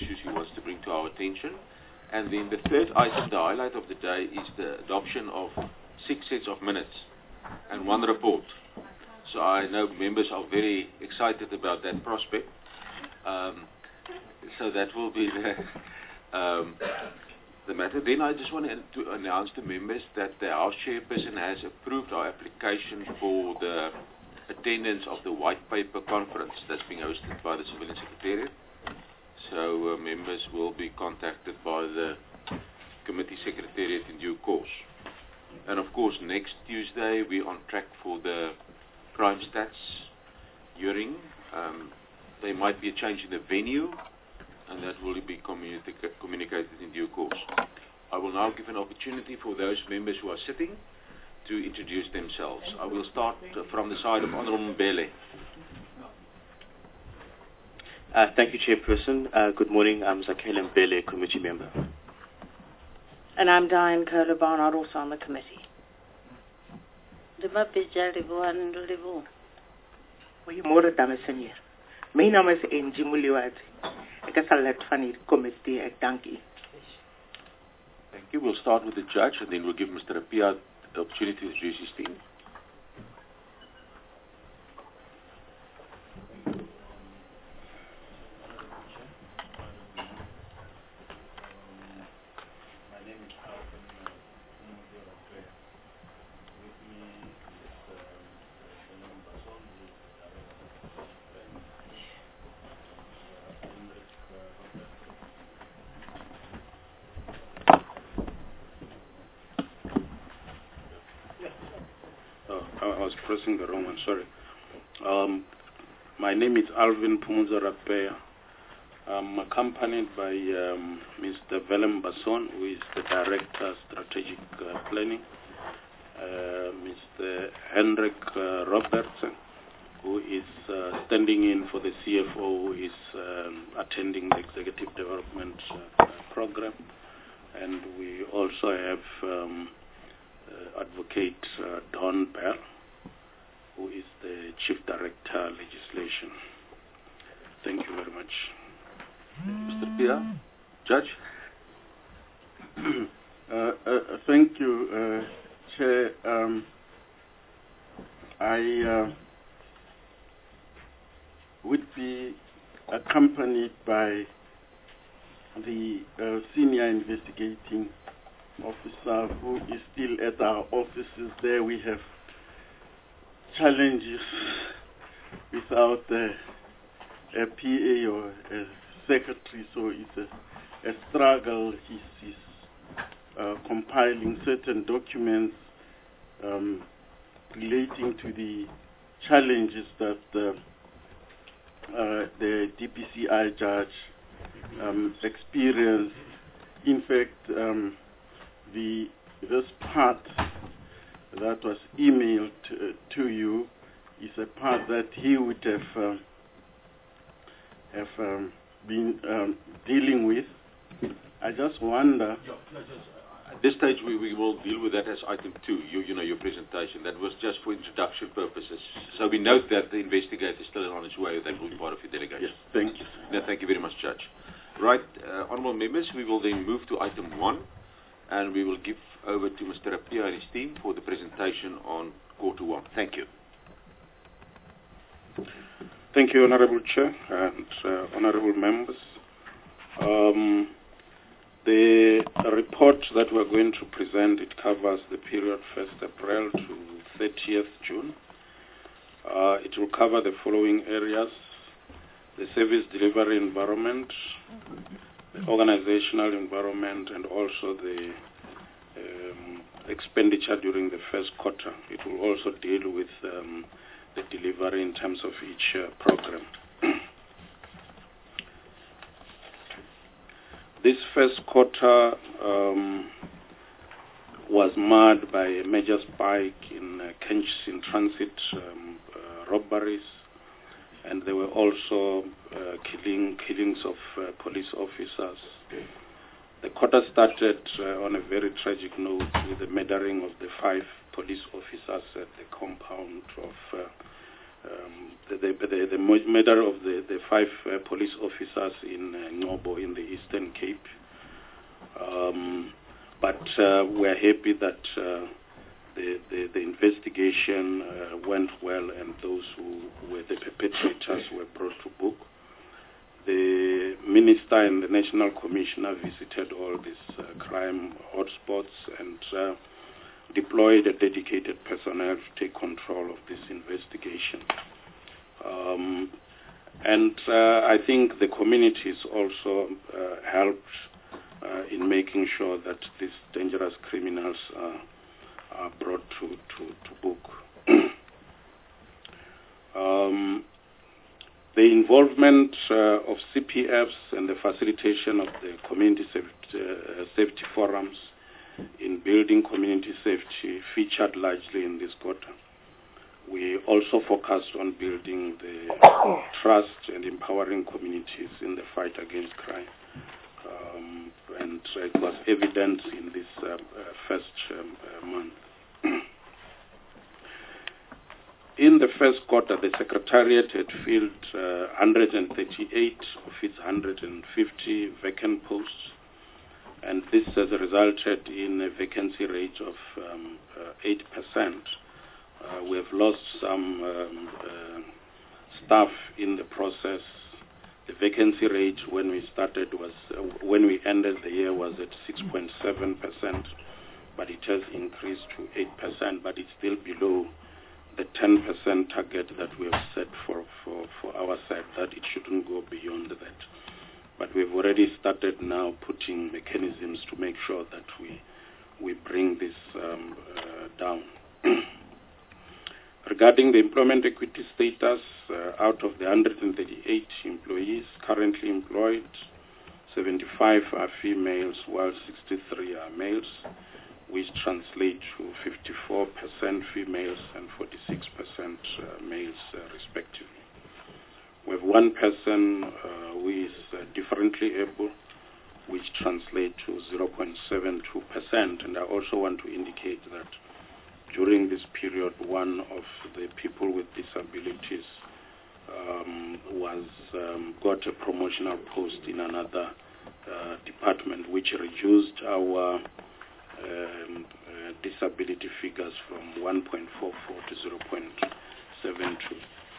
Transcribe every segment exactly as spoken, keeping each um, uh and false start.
issues he wants to bring to our attention. And then the third item, the highlight of the day, is the adoption of six sets of minutes and one report. So I know members are very excited about that prospect. Um, so that will be the, um, the matter. Then I just want to, to announce to members that the House Chairperson has approved our application for the attendance of the White Paper Conference that's being hosted by the Civilian Secretariat. So uh, members will be contacted by the Committee Secretariat in due course. And of course, next Tuesday we're on track for the crime stats hearing. Um, there might be a change in the venue, and that will be communica communicated in due course. I will now give an opportunity for those members who are sitting to introduce themselves. I will start uh, from the side of Honorable Mbele. Uh, thank you, Chairperson. Uh, good morning. I'm Zakhele Mbele, committee member. And I'm Diane Kohler-Barnard, also on the committee. Goeiemôre dames en heren. My naam is Angie Muliwati. Ek is lid van die komitee. Ek dank u. Thank you. We'll start with the judge, and then we'll give Mister Appiah the opportunity to introduce his team. Pressing the wrong one, sorry. Um, my name is Alvin Phumuza Rapeya. I'm accompanied by um, Mister Willem Basson, who is the Director Strategic uh, Planning, uh, Mister Hendrik uh, Robertson, who is uh, standing in for the C F O, who is um, attending the Executive Development uh, Program, and we also have um, uh, Advocate uh, Don Bell, who is the Chief Director Legislation. Thank you very much. Mister Appiah, Judge. uh, uh, thank you, uh, Chair. Um, I uh, would be accompanied by the uh, Senior Investigating Officer who is still at our offices there. We have challenges without a, a P A or a secretary, so it's a, a struggle. He's, he's uh, compiling certain documents um, relating to the challenges that uh, uh, the D P C I judge um, experienced. In fact, um, the this part that was emailed to, to you is a part that he would have uh, have um, been um, dealing with. I just wonder. At this stage, we, we will deal with that as item two. You, you know, your presentation. That was just for introduction purposes. So we note that the investigator is still on his way. That will be part of your delegation. Yes, thank you. No, thank you very much, Judge. Right, uh, honourable members, we will then move to item one, and we will give over to Mister Appiah and his team for the presentation on quarter one. Thank you. Thank you, Honourable Chair and uh, Honourable members. Um, the report that we're going to present, it covers the period first April to thirtieth June. Uh, it will cover the following areas: the service delivery environment, the organizational environment, and also the um, expenditure during the first quarter. It will also deal with um, the delivery in terms of each uh, program. This first quarter um, was marred by a major spike in uh, Kensington transit um, uh, robberies, and there were also uh, killing, killings of uh, police officers. The quarter started uh, on a very tragic note with the murdering of the five police officers at the compound of uh, um, the, the, the, the murder of the, the five uh, police officers in uh, Ngobo in the Eastern Cape. Um, but uh, we're happy that uh, the, the, the investigation uh, went well and those who were the perpetrators were brought to book. The Minister and the National Commissioner visited all these uh, crime hotspots and uh, deployed a dedicated personnel to take control of this investigation. Um, and uh, I think the communities also uh, helped uh, in making sure that these dangerous criminals uh, are brought to, to, to book. um, the involvement uh, of C P Fs and the facilitation of the community safety, uh, safety forums in building community safety featured largely in this quarter. We also focused on building the trust and empowering communities in the fight against crime. Um, and it was evident in this uh, uh, first um, uh, month. In the first quarter, the Secretariat had filled uh, one hundred thirty-eight of its one hundred fifty vacant posts, and this has resulted in a vacancy rate of um, uh, eight percent. Uh, we have lost some um, uh, staff in the process. The vacancy rate when we started was, uh, when we ended the year was at six point seven percent, but it has increased to eight percent, but it's still below the ten percent target that we have set for, for, for our side, that it shouldn't go beyond that. But we've already started now putting mechanisms to make sure that we, we bring this um, uh, down. Regarding the employment equity status, uh, out of the one hundred thirty-eight employees currently employed, seventy-five are females while sixty-three are males, which translate to fifty-four percent females and forty-six percent uh, males uh, respectively. We have one person uh, who is uh, differently able, which translates to zero point seven two percent, and I also want to indicate that during this period, one of the people with disabilities um, was um, got a promotional post in another uh, department, which reduced our um, uh, disability figures from one point four four to zero point seven two.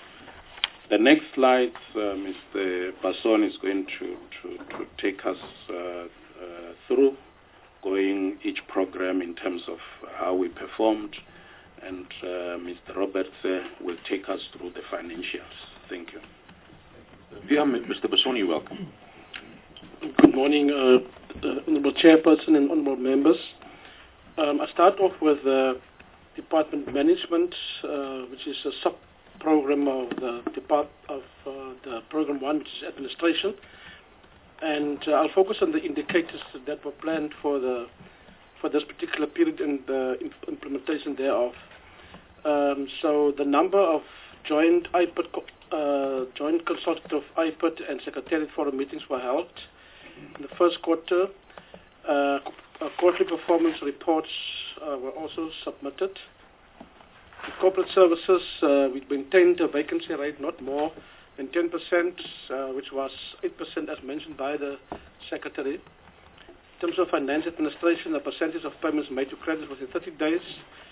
The next slide, uh, Mister Basson is going to, to, to take us uh, uh, through, going each program in terms of how we performed, and uh, Mister Roberts uh, will take us through the financials. Thank you. Yeah, Mister Basson, you're welcome. Good morning, uh, uh, Honorable Chairperson and Honorable Members. Um, I start off with uh, Department Management, uh, which is a sub-program of the depart of uh, the Program One, which is Administration. And uh, I'll focus on the indicators that were planned for the for this particular period and the imp implementation thereof. Um, so the number of joint I P E T, uh, joint consultative I P E T and Secretariat Forum meetings were held in the first quarter. Uh, quarterly performance reports uh, were also submitted. In corporate services, uh, we maintained a vacancy rate not more than ten percent, uh, which was eight percent as mentioned by the Secretary. In terms of finance administration, the percentage of payments made to creditors was in thirty days.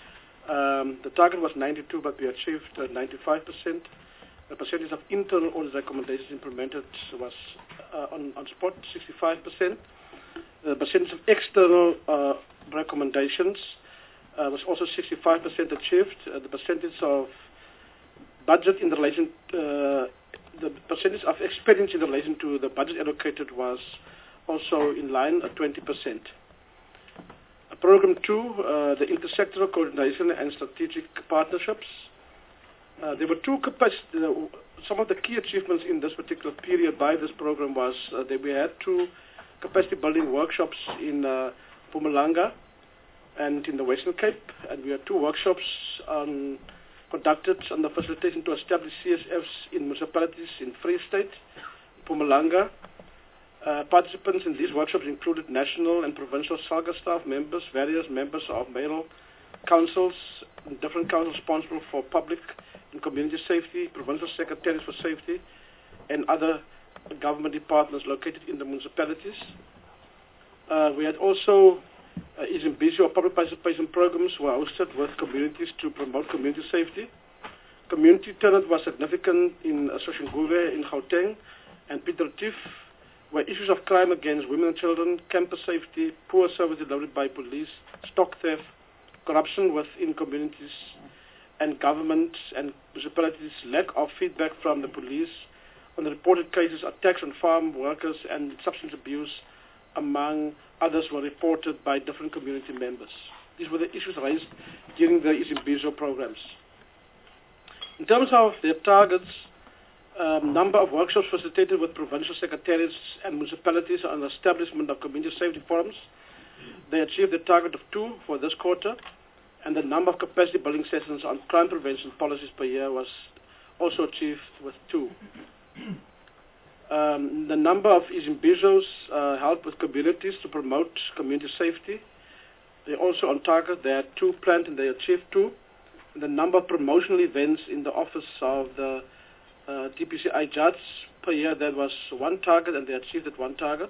Um, the target was ninety-two, but we achieved uh, ninety-five percent. The percentage of internal audit recommendations implemented was uh, on, on spot, sixty-five percent. The percentage of external uh, recommendations uh, was also sixty-five percent achieved. Uh, the percentage of budget in relation, uh, the percentage of expenditure in relation to the budget allocated was also in line at twenty percent. Uh, program two, uh, the intersectoral coordination and strategic partnerships. Uh, there were two capacity, uh, some of the key achievements in this particular period by this program was uh, that we had two capacity building workshops in uh, Mpumalanga and in the Western Cape, and we had two workshops um, conducted on the facilitation to establish C S Fs in municipalities in Free State, Mpumalanga. Uh, participants in these workshops included national and provincial SALGA staff members, various members of mayoral councils, and different councils responsible for public in community safety, provincial secretaries for safety, and other government departments located in the municipalities. Uh, we had also uh, Izimbizo or public participation programs were hosted with communities to promote community safety. Community turnout was significant in uh, Soshanguve, in Gauteng, and Peter Tief, where issues of crime against women and children, campus safety, poor service delivered by police, stock theft, corruption within communities and government and municipalities, lack of feedback from the police on the reported cases, attacks on farm workers, and substance abuse, among others, were reported by different community members. These were the issues raised during the Izimbizo programs. In terms of their targets, um, number of workshops facilitated with provincial secretariats and municipalities on the establishment of community safety forums. They achieved the target of two for this quarter, and the number of capacity building sessions on crime prevention policies per year was also achieved with two. Um, the number of Izimbizos uh, held with communities to promote community safety, they're also on target. They had two planned and they achieved two. And the number of promotional events in the office of the uh, D P C I judge per year, that was one target and they achieved that one target.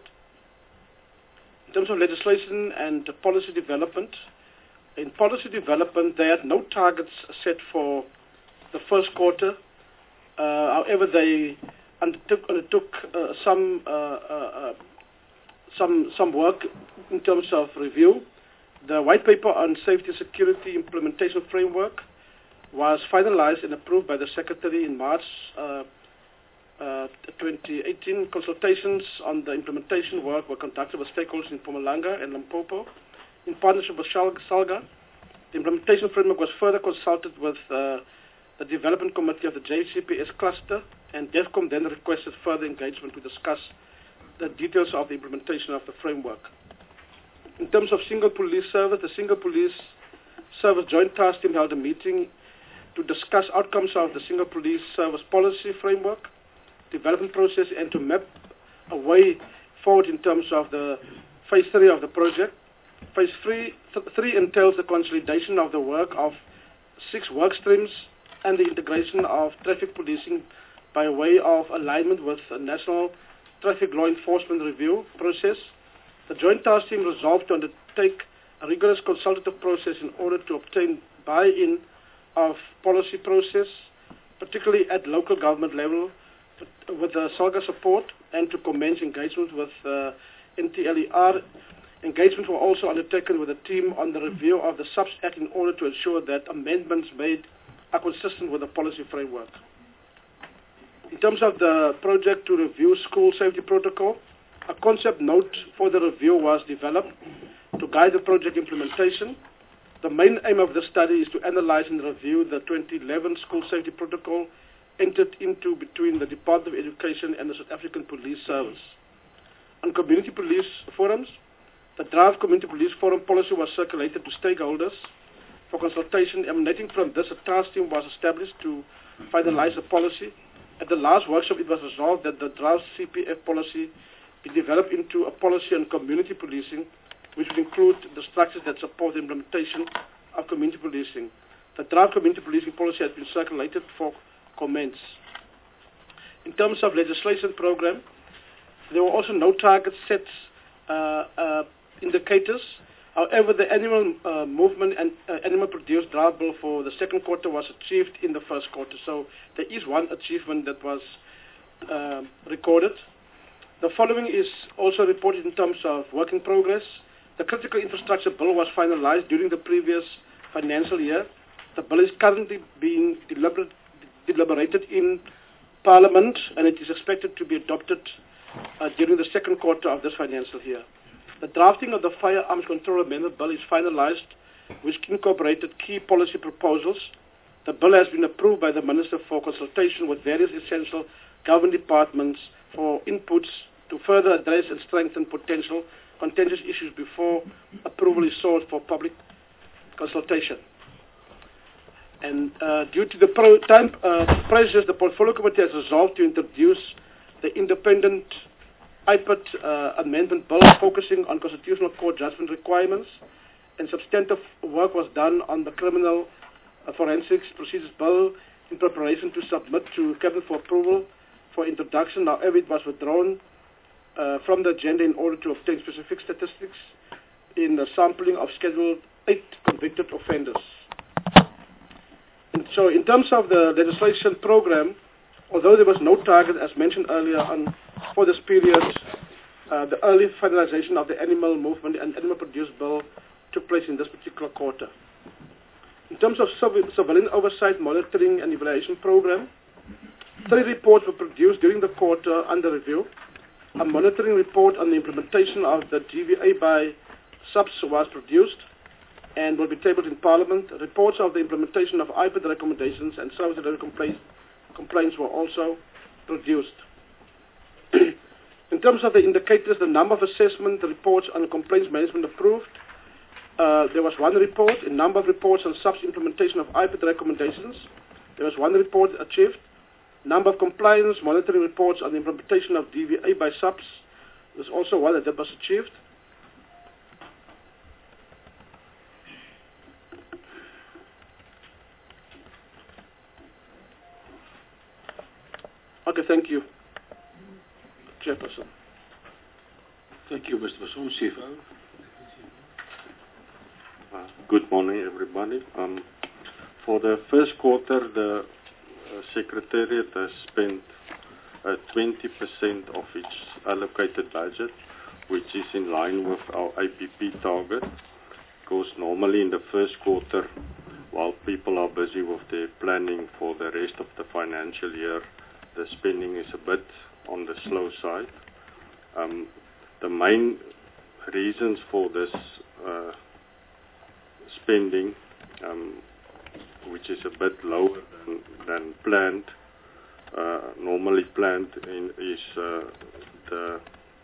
In terms of legislation and policy development, in policy development they had no targets set for the first quarter. Uh, however, they undertook, undertook uh, some uh, uh, some some work in terms of review. The white paper on safety and security implementation framework was finalized and approved by the Secretary in March uh, uh, twenty eighteen. Consultations on the implementation work were conducted with stakeholders in Mpumalanga and Limpopo in partnership with SALGA. The implementation framework was further consulted with uh, the Development Committee of the J C P S cluster, and DEFCON then requested further engagement to discuss the details of the implementation of the framework. In terms of single police service, the single police service joint task team held a meeting to discuss outcomes of the single police service policy framework, development process, and to map a way forward in terms of the phase three of the project. Phase three, th three entails the consolidation of the work of six work streams and the integration of traffic policing by way of alignment with the National Traffic Law Enforcement Review process. The joint task team resolved to undertake a rigorous consultative process in order to obtain buy-in of policy process, particularly at local government level, with the SALGA support, and to commence engagement with uh, N T L E R. Engagements were also undertaken with a team on the review of the SUBS Act in order to ensure that amendments made are consistent with the policy framework. In terms of the project to review school safety protocol, a concept note for the review was developed to guide the project implementation. The main aim of this study is to analyze and review the twenty eleven school safety protocol entered into between the Department of Education and the South African Police Service. On community police forums, the draft community police forum policy was circulated to stakeholders for consultation. Emanating from this, a task team was established to finalize the policy. At the last workshop, it was resolved that the draft C P F policy be developed into a policy on community policing, which would include the structures that support the implementation of community policing. The draft community policing policy has been circulated for comments. In terms of legislation program, there were also no targets set uh, uh, indicators. However, the animal uh, movement and uh, animal produced draft bill for the second quarter was achieved in the first quarter. So there is one achievement that was uh, recorded. The following is also reported in terms of work in progress. The critical infrastructure bill was finalized during the previous financial year. The bill is currently being deliber deliberated in Parliament, and it is expected to be adopted uh, during the second quarter of this financial year. The drafting of the Firearms Control Amendment Bill is finalized, which incorporated key policy proposals. The bill has been approved by the Minister for consultation with various essential government departments for inputs to further address and strengthen potential contentious issues before approval is sought for public consultation. And uh, due to the pro time uh, pressures, the Portfolio Committee has resolved to introduce the independent I P A T uh, amendment bill focusing on constitutional court judgment requirements, and substantive work was done on the criminal uh, forensics procedures bill, in preparation to submit to Cabinet for approval for introduction. However, it was withdrawn uh, from the agenda in order to obtain specific statistics in the sampling of Schedule eight convicted offenders. And so in terms of the legislation program, although there was no target, as mentioned earlier on, for this period, uh, the early finalization of the animal movement and animal produce bill took place in this particular quarter. In terms of civilian oversight, monitoring and evaluation program, three reports were produced during the quarter under review. A monitoring report on the implementation of the G V A by S U P S was produced and will be tabled in Parliament. Reports of the implementation of I P A D recommendations and service-related complaints, complaints were also produced. In terms of the indicators, the number of assessment reports on complaints management approved. Uh, there was one report. In number of reports on S U P S implementation of I P A D recommendations, there was one report achieved. Number of compliance monitoring reports on the implementation of D V A by S U P S, there's also one that was achieved. Okay, thank you, Chairperson. Thank you, Mister Basson. C F O. Uh, good morning, everybody. Um, for the first quarter, the uh, Secretariat has spent uh, twenty percent of its allocated budget, which is in line with our A P P target. Because normally in the first quarter, while people are busy with their planning for the rest of the financial year, the spending is a bit on the slow side. Um, the main reasons for this uh, spending, um, which is a bit lower than, than planned, uh, normally planned, in, is uh, the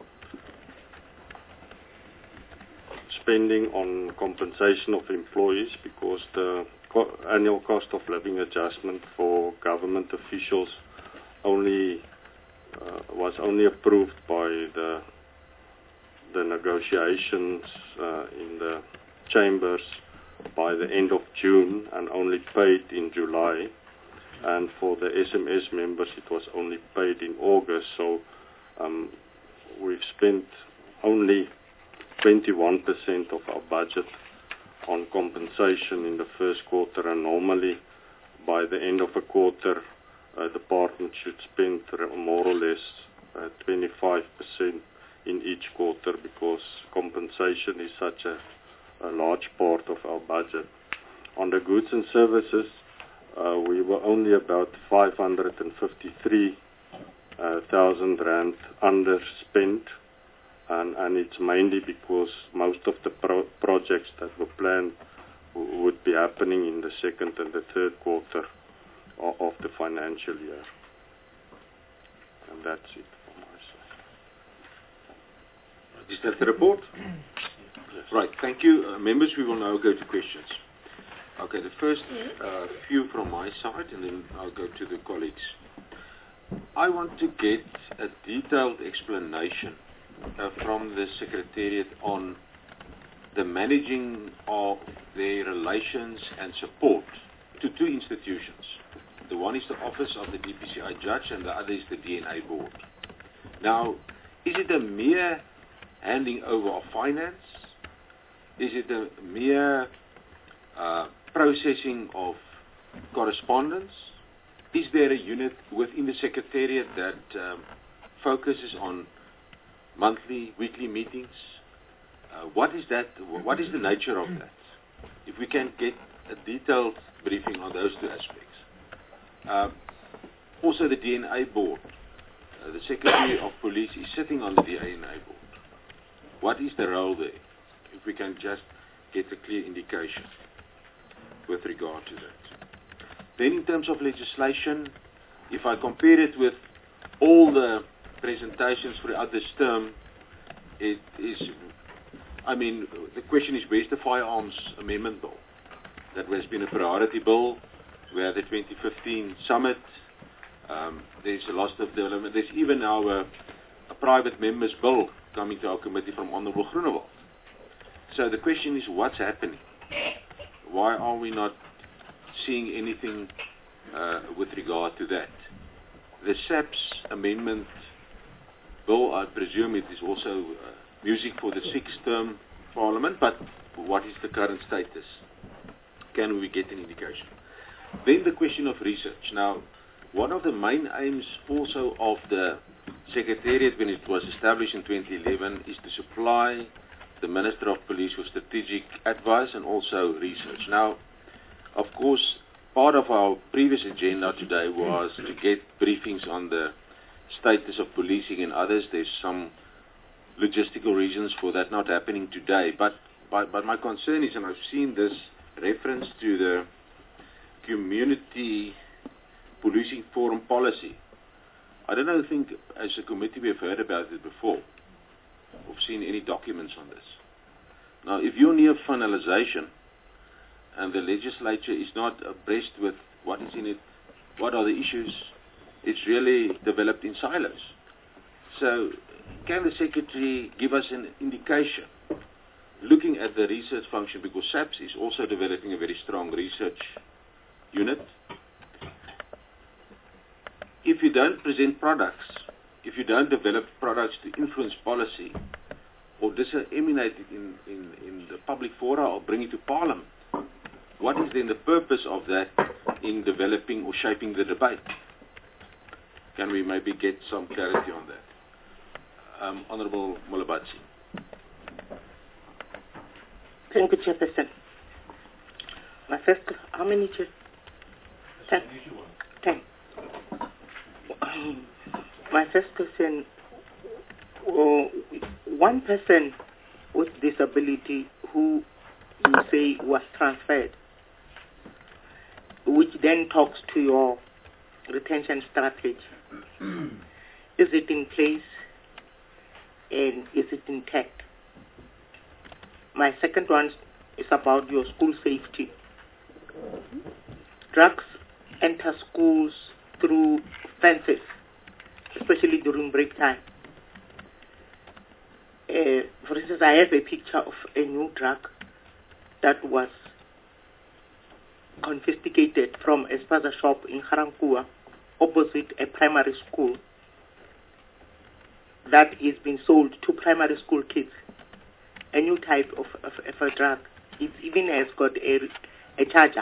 spending on compensation of employees, because the co annual cost of living adjustment for government officials only uh, was only approved by the the negotiations uh, in the chambers by the end of June and only paid in July, and for the S M S members it was only paid in August. So um, we've spent only twenty-one percent of our budget on compensation in the first quarter, and normally by the end of a quarter Uh, the department should spend more or less uh, twenty-five percent in each quarter, because compensation is such a, a large part of our budget. On the goods and services, uh, we were only about five hundred fifty-three thousand rand underspent, and, and it's mainly because most of the pro projects that were planned would be happening in the second and the third quarter of the financial year. And that's it from my side. Is that the report? Yes. Right, thank you. Uh, members, we will now go to questions. Okay, the first uh, few from my side, and then I'll go to the colleagues. I want to get a detailed explanation uh, from the Secretariat on the managing of their relations and support to two institutions. The one is the Office of the D P C I Judge, and the other is the D N A Board. Now, is it a mere handing over of finance? Is it a mere uh, processing of correspondence? Is there a unit within the Secretariat that um, focuses on monthly, weekly meetings? Uh, what is that? What is the nature of that? If we can get a detailed briefing on those two aspects. Uh, also, the D N A Board. Uh, the Secretary of Police is sitting on the D N A Board. What is the role there? If we can just get a clear indication with regard to that. Then, in terms of legislation, if I compare it with all the presentations throughout this term, it is, I mean, the question is, where's the firearms amendment bill? That has been a priority bill. We had the twenty fifteen summit. Um, there's a lot of development. There's even now a, a private members bill coming to our committee from Honorable Groenewald. So the question is, what's happening? Why are we not seeing anything uh, with regard to that. The SAPS amendment bill, I presume it is also uh, music for the sixth term Parliament, but what is the current status? Can we get an indication? Then the question of research. Now, one of the main aims also of the Secretariat when it was established in twenty eleven is to supply the Minister of Police with strategic advice and also research. Now, of course, part of our previous agenda today was to get briefings on the status of policing and others. There's some logistical reasons for that not happening today. But, but, but my concern is, and I've seen this reference to the Community Policing Forum policy. I don't know, think as a committee we've heard about it before, or seen any documents on this. Now, if you're near finalization and the legislature is not abreast with what is in it, what are the issues, it's really developed in silos. So, can the Secretary give us an indication, looking at the research function, because SAPS is also developing a very strong research unit. If you don't present products, if you don't develop products to influence policy or disseminate it in, in, in the public fora or bring it to Parliament, what is then the purpose of that in developing or shaping the debate? Can we maybe get some clarity on that? Um, Honourable Mulabatsi. Thank you, Chairperson. My first, how many chairs? Ten. Ten. Um, my first question, uh, one person with disability who you say was transferred, which then talks to your retention strategy. Is it in place and is it intact? My second one is about your school safety. Drugs enter schools through fences, especially during break time. Uh, for instance, I have a picture of a new drug that was confiscated from a spaza shop in Harankua, opposite a primary school, that is being sold to primary school kids. A new type of, of, of a drug. It even has got a, a charger.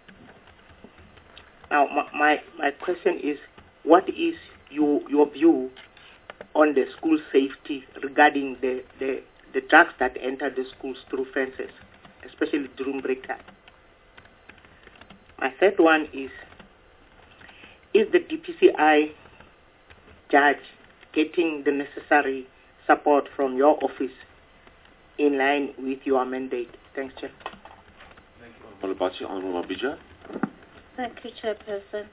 Now, my, my, my question is, what is your, your view on the school safety regarding the, the, the drugs that enter the schools through fences, especially during break time? My third one is, is the D P C I judge getting the necessary support from your office in line with your mandate? Thanks, Chair. Thank you, Honourable Mulabatsi. Honourable Mabija. Thank you, Chairperson.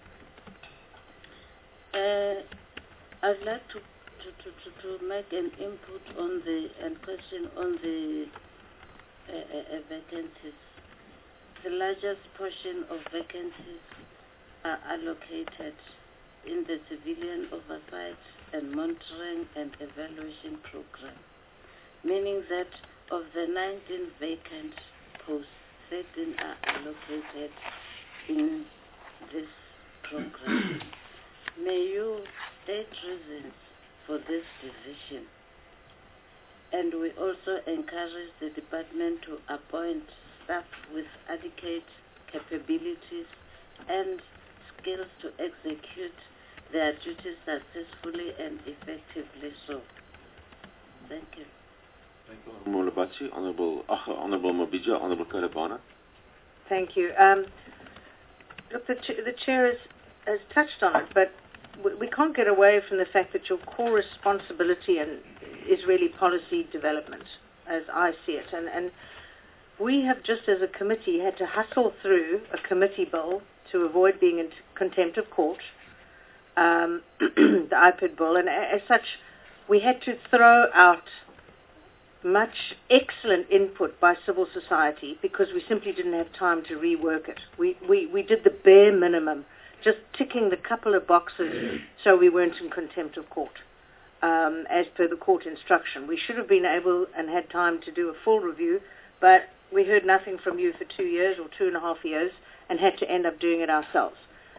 Uh, I'd like to, to, to, to, to make an input on the and question on the uh, uh, vacancies. The largest portion of vacancies are allocated in the civilian oversight and monitoring and evaluation program, meaning that of the nineteen vacant posts, thirteen are allocated in this program. May you state reasons for this decision? And we also encourage the department to appoint staff with adequate capabilities and skills to execute their duties successfully and effectively so. Thank you. Thank you, Honourable Mulabatsi. Honourable, uh, Honourable Mabija. Honourable Karabana. Thank you. Um, look, the, ch- the chair has, has touched on it, but we, we can't get away from the fact that your core responsibility and is really policy development, as I see it. And, and we have just as a committee had to hustle through a committee bill to avoid being in contempt of court, um, the I P I D bill, and as such we had to throw out much excellent input by civil society because we simply didn't have time to rework it. We, we, we did the bare minimum, just ticking the couple of boxes so we weren't in contempt of court, um, as per the court instruction. We should have been able and had time to do a full review, but we heard nothing from you for two years or two and a half years and had to end up doing it ourselves.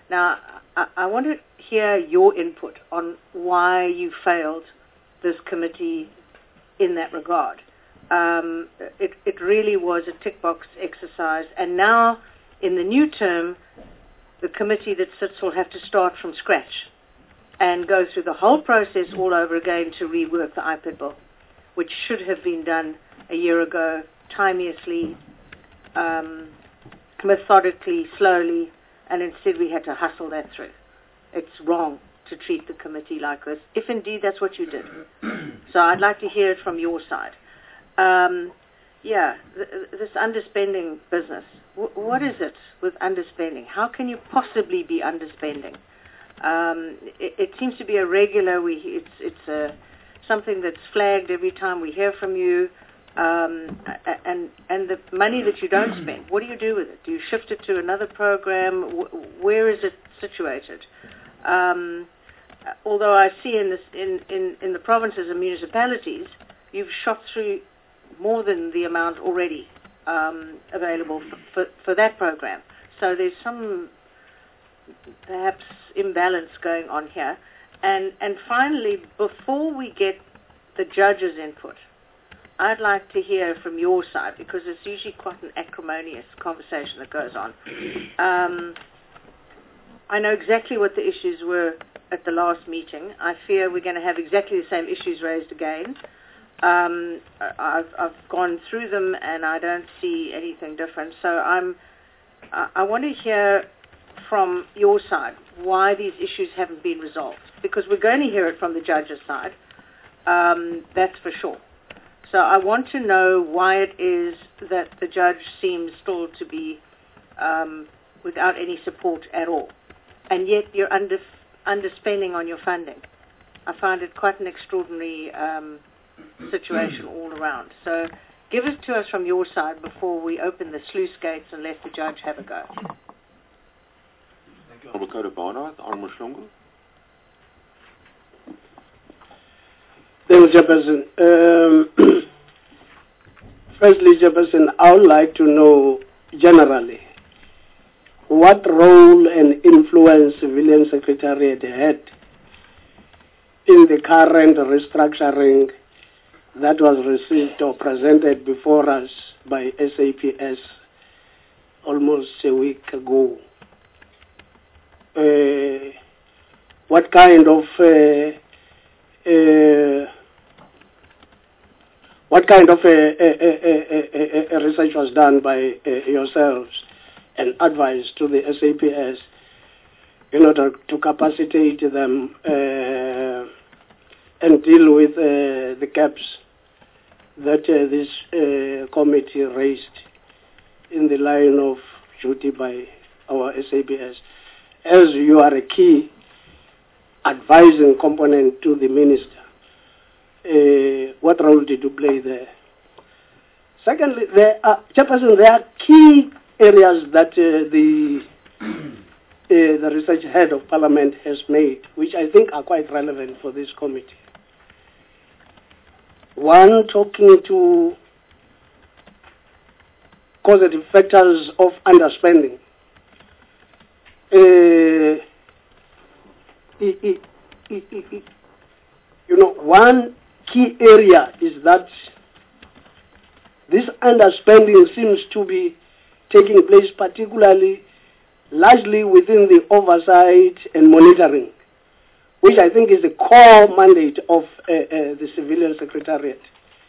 Now, I, I want to hear your input on why you failed this committee in that regard. Um, it, it really was a tick box exercise, and now in the new term, the committee that sits will have to start from scratch and go through the whole process all over again to rework the I P E D bill, which should have been done a year ago, timeously, um, methodically, slowly, and instead we had to hustle that through. It's wrong to treat the committee like this, if indeed that's what you did. So I'd like to hear it from your side. Um, yeah, th this underspending business, w what is it with underspending? How can you possibly be underspending? Um, it, it seems to be a regular, we, it's, it's a, something that's flagged every time we hear from you. Um, and and the money that you don't spend, what do you do with it? Do you shift it to another program? W where is it situated? Um, although I see in, this, in, in, in the provinces and municipalities, you've shot through more than the amount already um, available for, for, for that program. So there's some perhaps imbalance going on here. And, and finally, before we get the judge's input, I'd like to hear from your side, because it's usually quite an acrimonious conversation that goes on. Um, I know exactly what the issues were at the last meeting. I fear we're going to have exactly the same issues raised again. Um, I've, I've gone through them and I don't see anything different. So I'm, I, I want to hear from your side why these issues haven't been resolved, because we're going to hear it from the judge's side. Um, that's for sure. So I want to know why it is that the judge seems still to be um, without any support at all, and yet you're under, underspending on your funding. I find it quite an extraordinary um, situation all around. So give it to us from your side before we open the sluice gates and let the judge have a go. Thank you, Honourable Code Barnard. Honourable Shlongo. Thank you, Chairperson. Um, firstly, Chairperson, I would like to know generally what role and influence Civilian Secretariat had in the current restructuring that was received or presented before us by S A P S almost a week ago. Uh, what kind of uh, uh, What kind of a, a, a, a, a research was done by uh, yourselves and advice to the S A P S in order to capacitate them uh, and deal with uh, the gaps that uh, this uh, committee raised in the line of duty by our S A P S? As you are a key advising component to the minister, Uh, what role did you play there? Secondly, there are, Chairperson, there are key areas that uh, the uh, the research head of Parliament has made, which I think are quite relevant for this committee. One, talking to causative factors of underspending. Uh, it, it, it, it, you know, one key area is that this underspending seems to be taking place particularly largely within the oversight and monitoring, which I think is the core mandate of uh, uh, the Civilian Secretariat.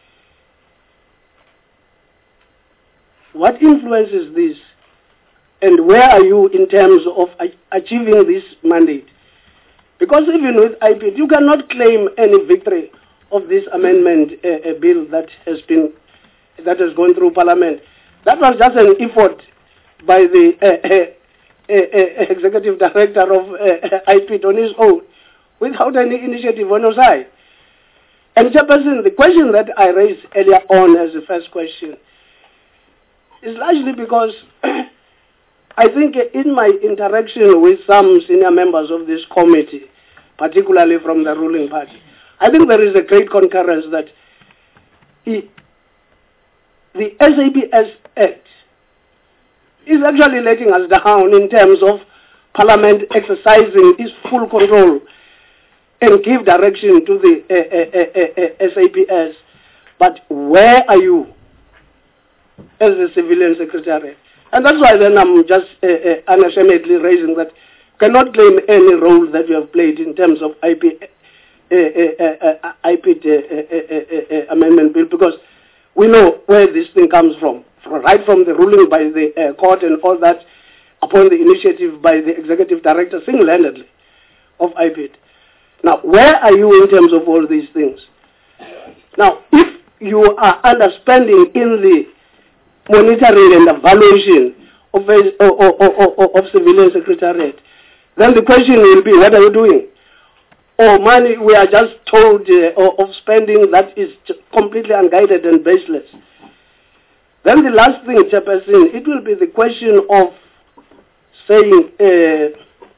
What influences this, and where are you in terms of achieving this mandate? Because even with I P E D, you cannot claim any victory of this amendment uh, uh, bill that has been that has gone through Parliament. That was just an effort by the uh, uh, uh, uh, executive director of uh, I P E D on his own, without any initiative on your side. And Chairperson, the question that I raised earlier on as the first question is largely because I think in my interaction with some senior members of this committee, particularly from the ruling party, I think there is a great concurrence that he, the S A P S Act is actually letting us down in terms of Parliament exercising its full control and give direction to the uh, uh, uh, uh, S A P S. But where are you as the Civilian Secretary? And that's why then I'm just uh, uh, unashamedly raising that cannot claim any role that you have played in terms of I P, uh, uh, uh, uh, I P uh, uh, uh, uh, amendment bill, because we know where this thing comes from, from right from the ruling by the uh, court and all that, upon the initiative by the executive director single-handedly of I P I D. Now, where are you in terms of all these things? Now, if you are underspending in the monitoring and evaluation of, a, or, or, or, or, of civilian secretariat, then the question will be, what are you doing? Or money we are just told uh, of spending that is completely unguided and baseless. Then the last thing, Chairperson, it will be the question of saying uh,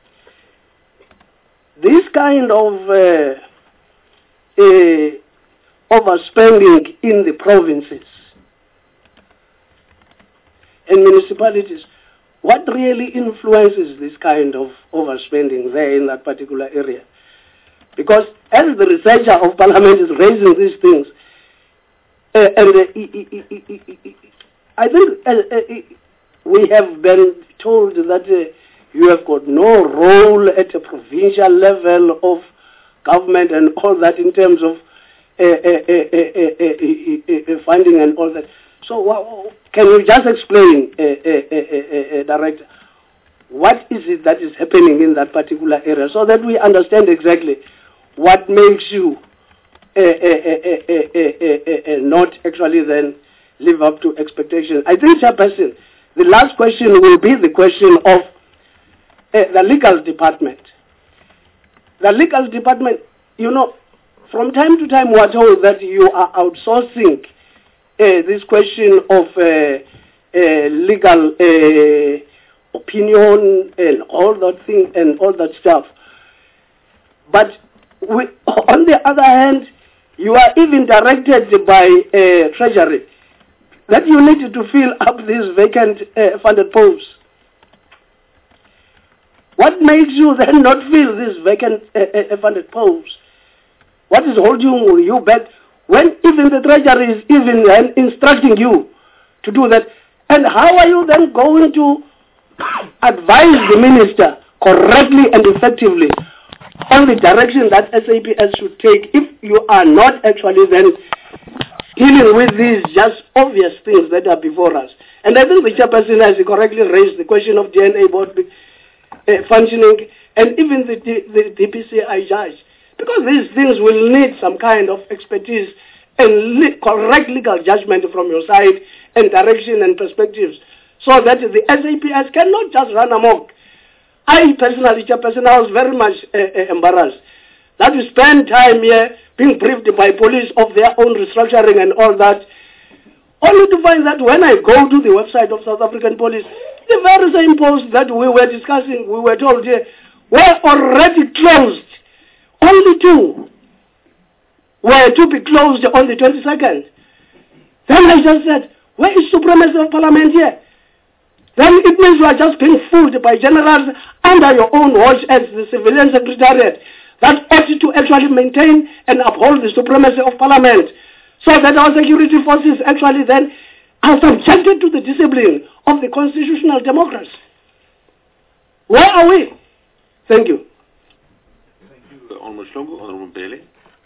this kind of uh, uh, overspending in the provinces and municipalities, what really influences this kind of overspending there in that particular area? Because as the researcher of Parliament is raising these things, uh, and uh, I think uh, uh, we have been told that uh, you have got no role at a provincial level of government and all that in terms of uh, uh, uh, uh, uh, uh, uh, funding and all that. So uh, can you just explain, uh, uh, uh, uh, Director, what is it that is happening in that particular area so that we understand exactly what makes you uh, uh, uh, uh, uh, uh, uh, not actually then live up to expectations? I think, Chairperson, the last question will be the question of uh, the legal department. The legal department, you know, from time to time we are told that you are outsourcing uh, this question of uh, uh, legal uh, opinion and all that thing and all that stuff. But we, on the other hand, you are even directed by uh, Treasury that you need to fill up these vacant uh, funded posts. What makes you then not fill these vacant uh, uh, funded posts? What is holding you back when even the Treasury is even uh, instructing you to do that? And how are you then going to advise the minister correctly and effectively on the direction that S A P S should take if you are not actually then dealing with these just obvious things that are before us? And I think the Chairperson has correctly raised the question of D N A board uh, functioning and even the, the, the D P C I judge, because these things will need some kind of expertise and le correct legal judgment from your side and direction and perspectives so that the S A P S cannot just run amok. I personally, Chairperson, I was very much uh, uh, embarrassed that we spend time here being briefed by police of their own restructuring and all that, only to find that when I go to the website of South African Police, the very same posts that we were discussing, we were told here, were already closed. Only two were to be closed on the twenty-second. Then I just said, where is supremacy of Parliament here? Then it means you are just being fooled by generals under your own watch as the Civilian Secretariat that ought to actually maintain and uphold the supremacy of Parliament so that our security forces actually then are subjected to the discipline of the constitutional democracy. Where are we? Thank you. Thank you, Honourable Shlomo. Honourable Bailey.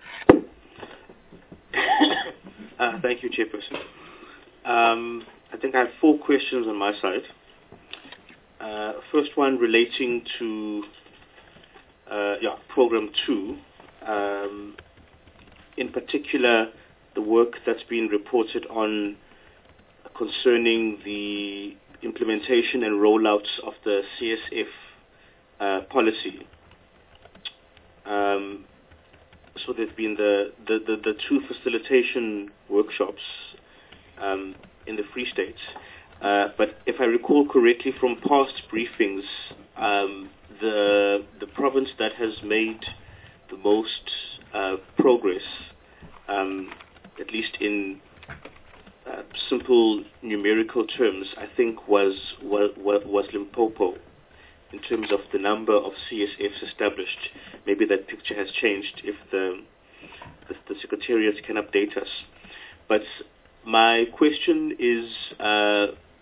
uh, thank you, Chairperson. Um, I think I have four questions on my side. Uh, first one relating to uh, yeah, Program two, um, in particular the work that's been reported on concerning the implementation and rollouts of the C S F uh, policy. Um, so there's been the, the, the, the two facilitation workshops um, in the Free State. Uh, but if I recall correctly from past briefings, um, the the province that has made the most uh, progress, um, at least in uh, simple numerical terms, I think was was, was Limpopo. in terms of the number of C S Fs established. Maybe that picture has changed if the, the, the Secretariat can update us. But my question is uh,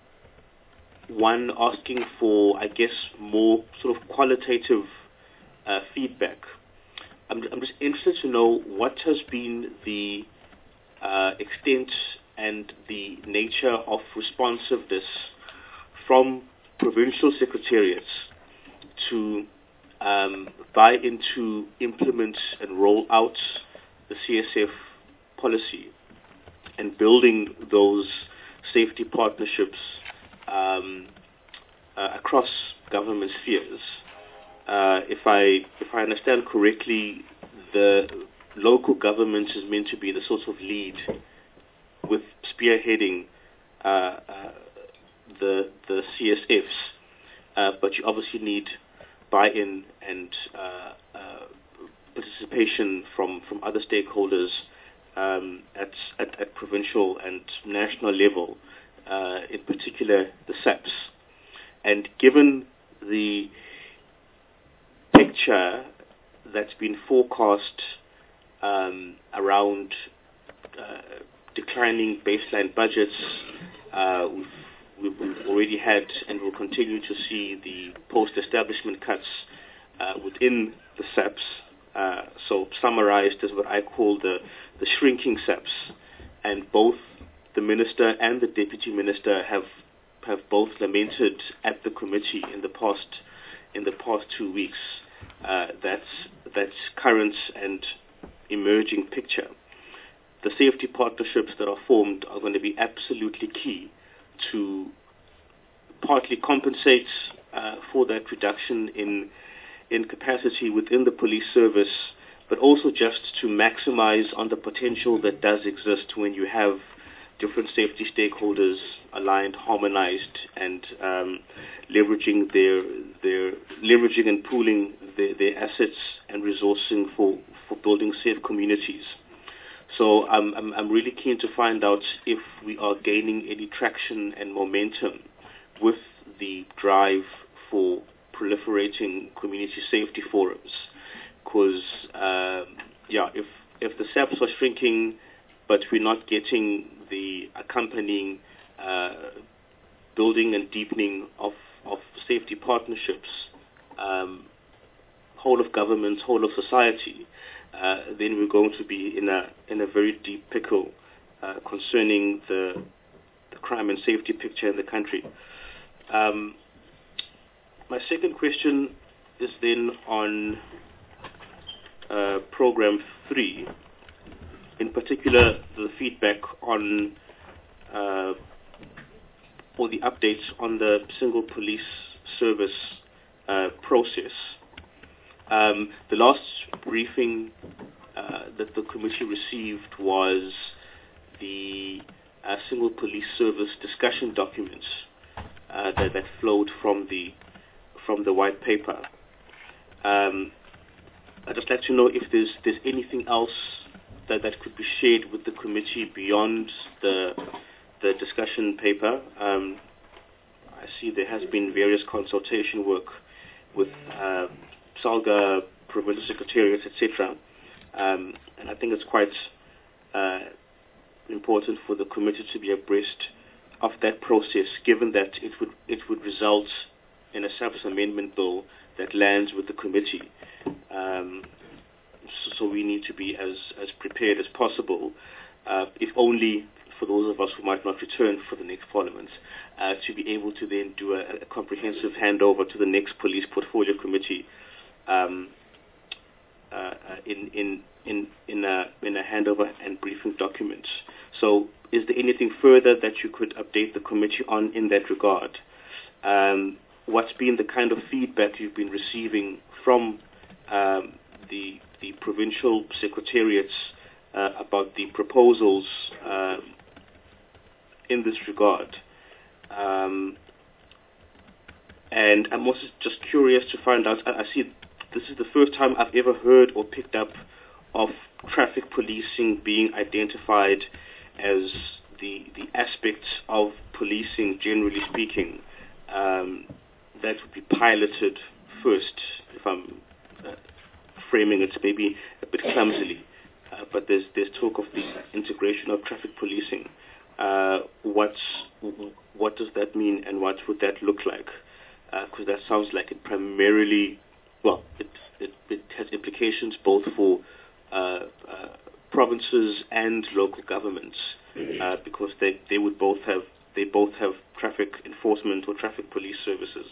one asking for, I guess, more sort of qualitative uh, feedback. I'm, I'm just interested to know what has been the uh, extent and the nature of responsiveness from provincial secretariats to um, buy into, implement and roll out the C S F policy and building those safety partnerships um, uh, across government spheres. Uh, if I if I understand correctly, the local government is meant to be the sort of lead with spearheading uh, uh, the the C S Fs, uh, but you obviously need buy-in and uh, uh, participation from, from other stakeholders um, at, at at provincial and national level, uh, in particular the S A Ps. And given the picture that's been forecast um, around uh, declining baseline budgets, uh, we've, we've, we've already had and will continue to see the post-establishment cuts uh, within the S A Ps. Uh, so summarized as what I call the, the shrinking S A Ps. And both the minister and the deputy minister have have both lamented at the committee in the past in the past two weeks uh, that's that's current and emerging picture. The safety partnerships that are formed are going to be absolutely key to partly compensate uh, for that reduction in in capacity within the police service, but also just to maximize on the potential that does exist when you have different safety stakeholders aligned, harmonized, and um, leveraging their their leveraging and pooling their, their assets and resourcing for, for building safe communities. So I'm, I'm I'm really keen to find out if we are gaining any traction and momentum with the drive for proliferating community safety forums, because uh, yeah, if if the S A Ps are shrinking, but we're not getting the accompanying uh, building and deepening of, of safety partnerships, um, whole of government, whole of society, uh, then we're going to be in a in a very deep pickle uh, concerning the the crime and safety picture in the country. Um, my second question is then on uh, program three. In particular, the feedback on uh, or the updates on the single police service uh, process. Um, the last briefing uh, that the committee received was the uh, single police service discussion documents uh, that, that flowed from the from the white paper. Um, I'd just like to know if there's there's anything else that that could be shared with the committee beyond the the discussion paper. Um, I see there has been various consultation work with uh, SALGA, provincial secretariats, et cetera. Um, and I think it's quite uh, important for the committee to be abreast of that process, given that it would it would result in a service amendment bill that lands with the committee. Um, So we need to be as, as prepared as possible, uh, if only for those of us who might not return for the next parliament, uh, to be able to then do a, a comprehensive handover to the next police portfolio committee um, uh, in in in in a, in a handover and briefing document. So, is there anything further that you could update the committee on in that regard? Um, what's been the kind of feedback you've been receiving from um, the the provincial secretariats uh, about the proposals uh, in this regard? Um, and I'm also just curious to find out, I, I see this is the first time I've ever heard or picked up of traffic policing being identified as the the aspects of policing, generally speaking. Um, that would be piloted first, if I'm uh, framing it maybe a bit clumsily. Uh, but there's there's talk of the integration of traffic policing. Uh, what's what does that mean, and what would that look like? Because uh, that sounds like it primarily, well, it it, it has implications both for uh, uh, provinces and local governments, uh, because they they would both have they both have traffic enforcement or traffic police services.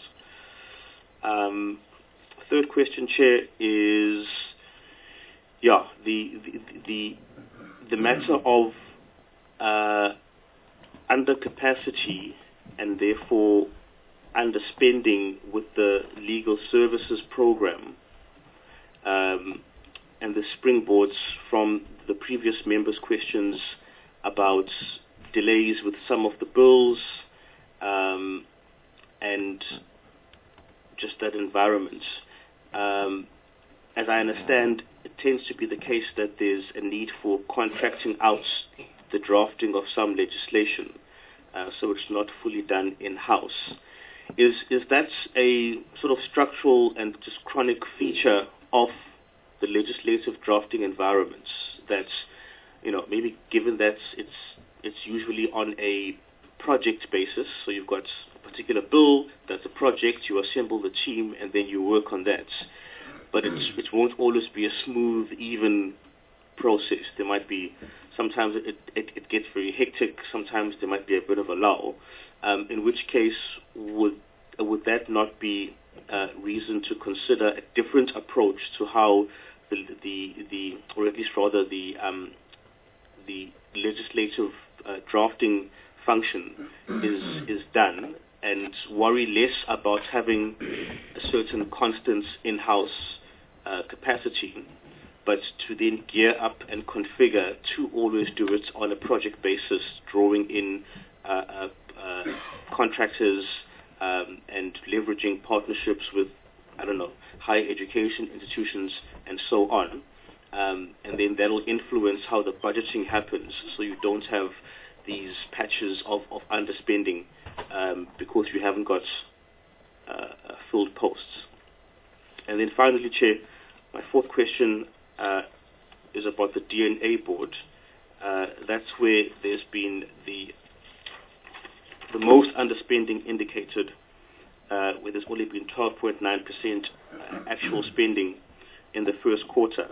Um, third question, Chair, is yeah the the the, the matter of uh, undercapacity and therefore underspending with the legal services program, um, and the springboards from the previous members' questions about delays with some of the bills, um, and just that environment. Um, as I understand, it tends to be the case that there's a need for contracting out the drafting of some legislation, uh, so it's not fully done in-house. Is is that a sort of structural and just chronic feature of the legislative drafting environments? That, you know, maybe given that it's it's usually on a project basis, so you've got a particular bill, that's a project, you assemble the team, and then you work on that. But it's, it won't always be a smooth, even process. There might be, sometimes it, it, it gets very hectic, sometimes there might be a bit of a lull, um, in which case would, would that not be uh, reason to consider a different approach to how the, the, the or at least rather the, um, the legislative uh, drafting function is, is done, and worry less about having a certain constant in-house uh, capacity, but to then gear up and configure to always do it on a project basis, drawing in uh, uh, uh, contractors um, and leveraging partnerships with, I don't know, higher education institutions and so on. Um, and then that'll influence how the budgeting happens, so you don't have these patches of, of underspending um, because you haven't got uh, filled posts. And then finally, Chair, my fourth question uh, is about the D N A board. Uh, that's where there's been the the most underspending indicated, uh, where there's only been twelve point nine percent actual spending in the first quarter.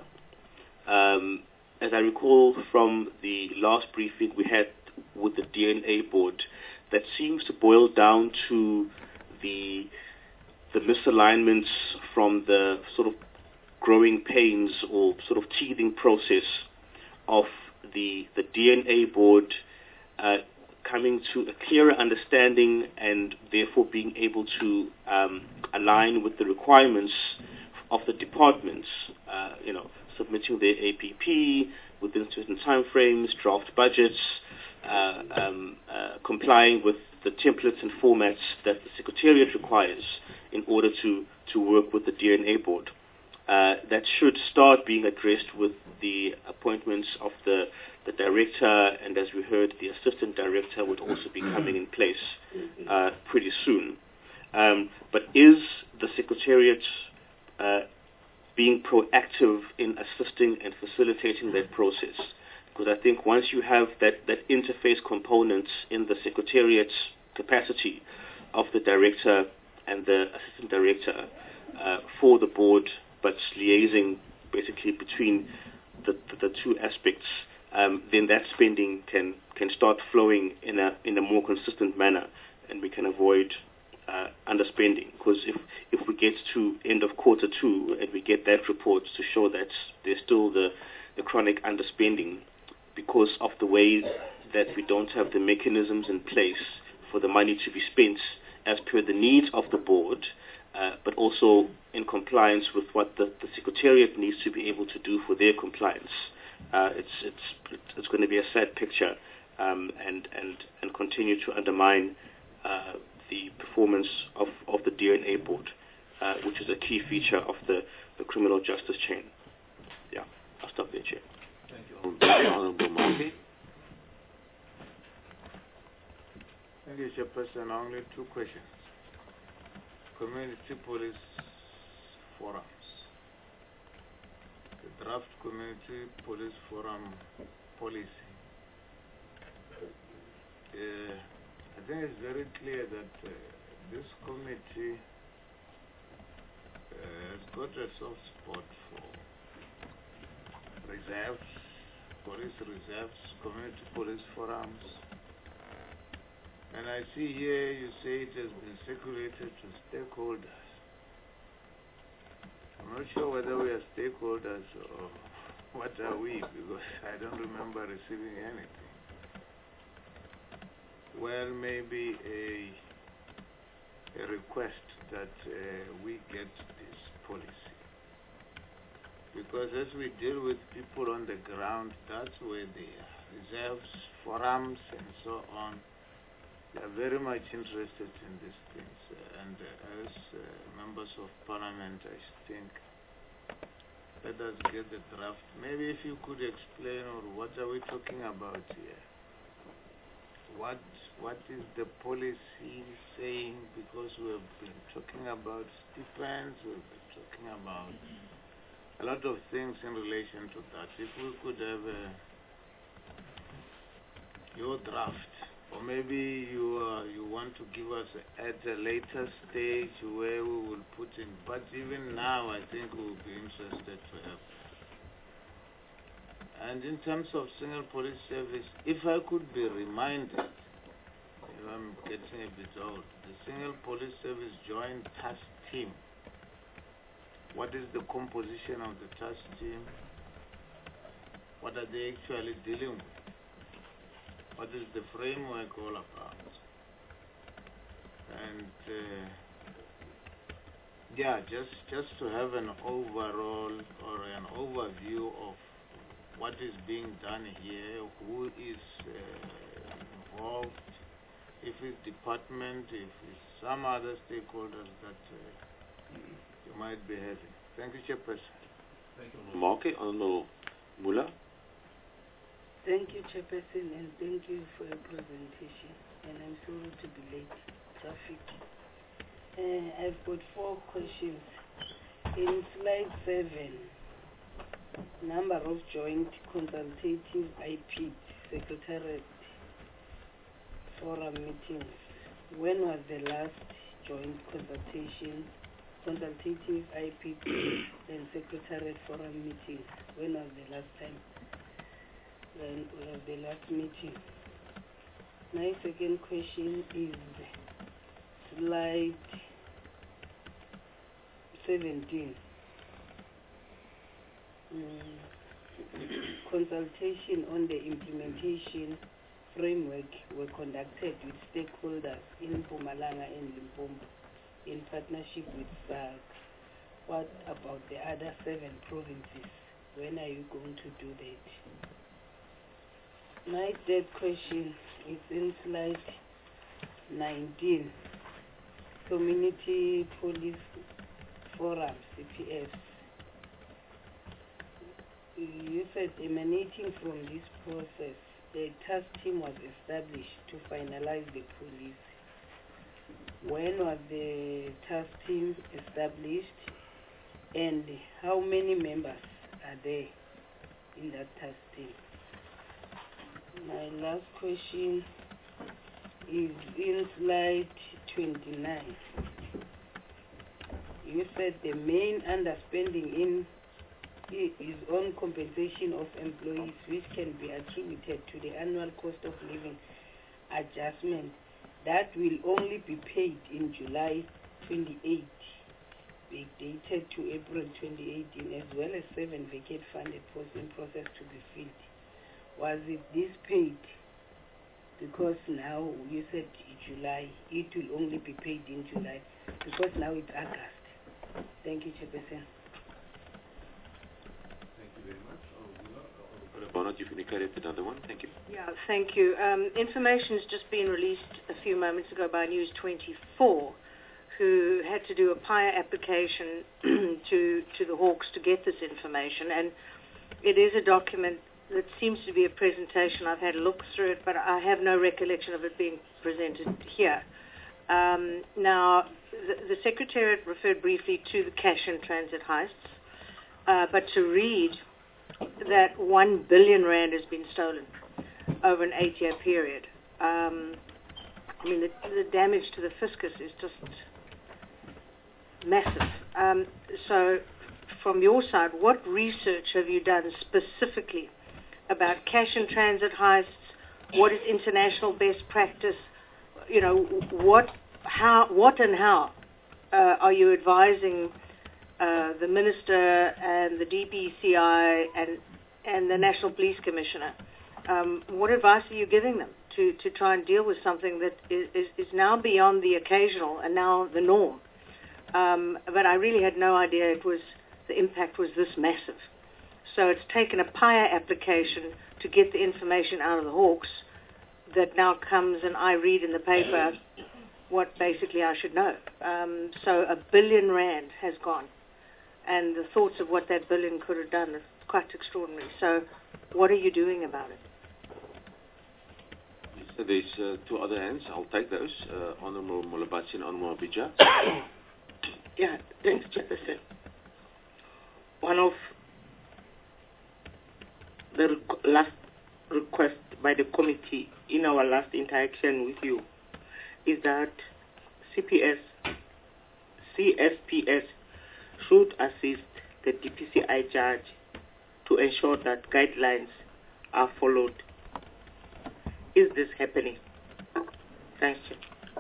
Um, as I recall from the last briefing we had with the D N A board, that seems to boil down to the the misalignments from the sort of growing pains or sort of teething process of the the D N A board uh, coming to a clearer understanding and therefore being able to um, align with the requirements of the departments, uh, you know, submitting their A P P within certain timeframes, draft budgets, uh, um, uh, complying with the templates and formats that the Secretariat requires in order to, to work with the D N A board. Uh, that should start being addressed with the appointments of the, the director, and as we heard, the assistant director would also be coming in place uh, pretty soon. Um, but is the Secretariat uh, being proactive in assisting and facilitating that process? Because I think once you have that, that interface component in the Secretariat's capacity of the director and the assistant director uh, for the board, but liaising basically between the, the, the two aspects, um, then that spending can, can start flowing in a in a more consistent manner, and we can avoid uh, underspending. Because if if we get to end of quarter two and we get that report to show that there's still the, the chronic underspending because of the way that we don't have the mechanisms in place for the money to be spent as per the needs of the board, Uh, but also in compliance with what the, the Secretariat needs to be able to do for their compliance. Uh, it's it's it's going to be a sad picture, um, and and and continue to undermine uh, the performance of, of the D N A board, uh, which is a key feature of the, the criminal justice chain. Yeah, I'll stop there, Chair. Thank you, Honourable Markey. Thank you, Chairperson. Only two questions. community police forums. The draft community police forum policy. Uh, I think it's very clear that uh, this committee uh, has got a soft spot for reserves, police reserves, community police forums. And I see here you say it has been circulated to stakeholders. I'm not sure whether we are stakeholders or what are we, because I don't remember receiving anything. Well, maybe a, a request that uh, we get this policy. Because as we deal with people on the ground, that's where they are. Reserves, forums, and so on. They are very much interested in these things. Uh, and uh, as uh, members of parliament, I think, let us get the draft. Maybe if you could explain, or what are we talking about here? What what is the policy saying? Because we have been talking about stipends, we've been talking about a lot of things in relation to that. If we could have a, your draft, or maybe you uh, you want to give us a, at a later stage where we will put in. But even now, I think we will be interested to have. And in terms of single police service, if I could be reminded, if I'm getting a bit old, the single police service joint task team, what is the composition of the task team? What are they actually dealing with? What is the framework all about? And uh, yeah, just just to have an overall or an overview of what is being done here, who is uh, involved, if it's department, if it's some other stakeholders that uh, you might be having. Thank you, Chairperson. Thank you, Marke. Honorable Muller. Thank you, Chairperson, and thank you for your presentation. And I'm sorry to be late. Traffic. Uh, I've got four questions. In slide seven, number of joint consultative I P Secretariat forum meetings. When was the last joint consultation, consultative I P and Secretariat forum meetings? When was the last time? When was the last meeting? My second question is slide seventeen. Mm. Consultation on the implementation framework were conducted with stakeholders in Mpumalanga and Limpopo in partnership with S A C. What about the other seven provinces? When are you going to do that? My third question is in slide nineteen. Community Police Forum, C P Fs. You said emanating from this process, the task team was established to finalize the police. When was the task team established, and how many members are there in that task team? My last question is in slide twenty-nine. You said the main underspending in is on compensation of employees, which can be attributed to the annual cost of living adjustment that will only be paid in July twenty-eighth, dated to April twenty eighteen, as well as seven vacant funded posts in process to be filled. Was it this paid? Because now you said July, it will only be paid in July, because now it's August. Thank you, Chairperson. Thank you very much. Bonnet, you've indicated another one. Thank you. Yeah, thank you. Um, information has just been released a few moments ago by News twenty-four, who had to do a P I A application to to the Hawks to get this information, and it is a document that seems to be a presentation. I've had a look through it, but I have no recollection of it being presented here. Um, now, the, the Secretariat referred briefly to the cash and transit heists, uh, but to read that one billion rand has been stolen over an eight-year period, um, I mean, the, the damage to the fiscus is just massive. Um, so, from your side, what research have you done specifically about cash and transit heists? What is international best practice? You know, what, how, what, and how uh, are you advising uh, the minister and the D P C I and and the National Police Commissioner? Um, what advice are you giving them to, to try and deal with something that is, is, is now beyond the occasional and now the norm? Um, but I really had no idea it was the impact was this massive. So it's taken a P I A application to get the information out of the Hawks that now comes and I read in the paper what basically I should know. Um, so a billion rand has gone. And the thoughts of what that billion could have done is quite extraordinary. So what are you doing about it? So there's uh, two other hands. I'll take those. Uh, Honorable Molabatsi and Honorable Abidja. Yeah, thanks, Chairperson. One of the requ- last request by the committee in our last interaction with you is that C P S, C S P S should assist the D P C I judge to ensure that guidelines are followed. Is this happening? Thanks, Chair.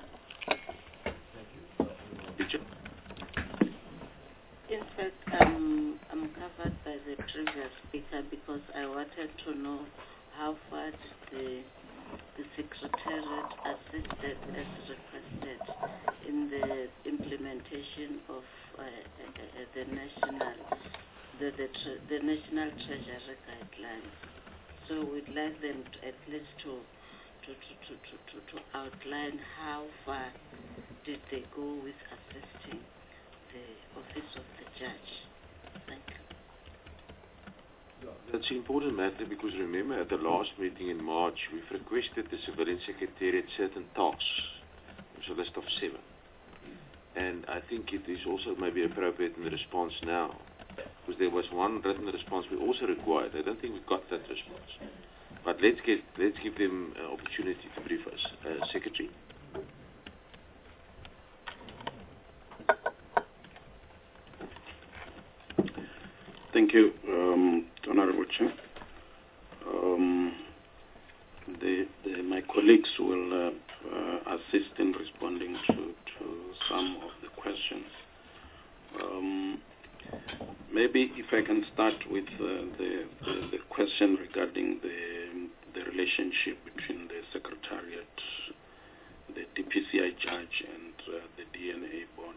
In fact, um, I'm covered by the previous speaker because I wanted to know how far the, the Secretariat assisted as requested in the implementation of uh, uh, uh, the national the the, tre- the national treasury guidelines. So we'd like them to, at least to to, to, to, to, to to outline how far did they go with assisting the office of the judge. Thank you. That's an important matter because remember at the last meeting in March we've requested the Civilian Secretariat certain tasks. There's a list of seven. And I think it is also maybe appropriate in the response now because there was one written response we also required. I don't think we got that response. But let's get let's give them an opportunity to brief us. Uh, Secretary. Thank you, um, Honorable Chair. Um, the, the, my colleagues will uh, uh, assist in responding to, to some of the questions. Um, maybe if I can start with uh, the, the, the question regarding the, the relationship between the Secretariat, the D P C I judge, and uh, the D N A board.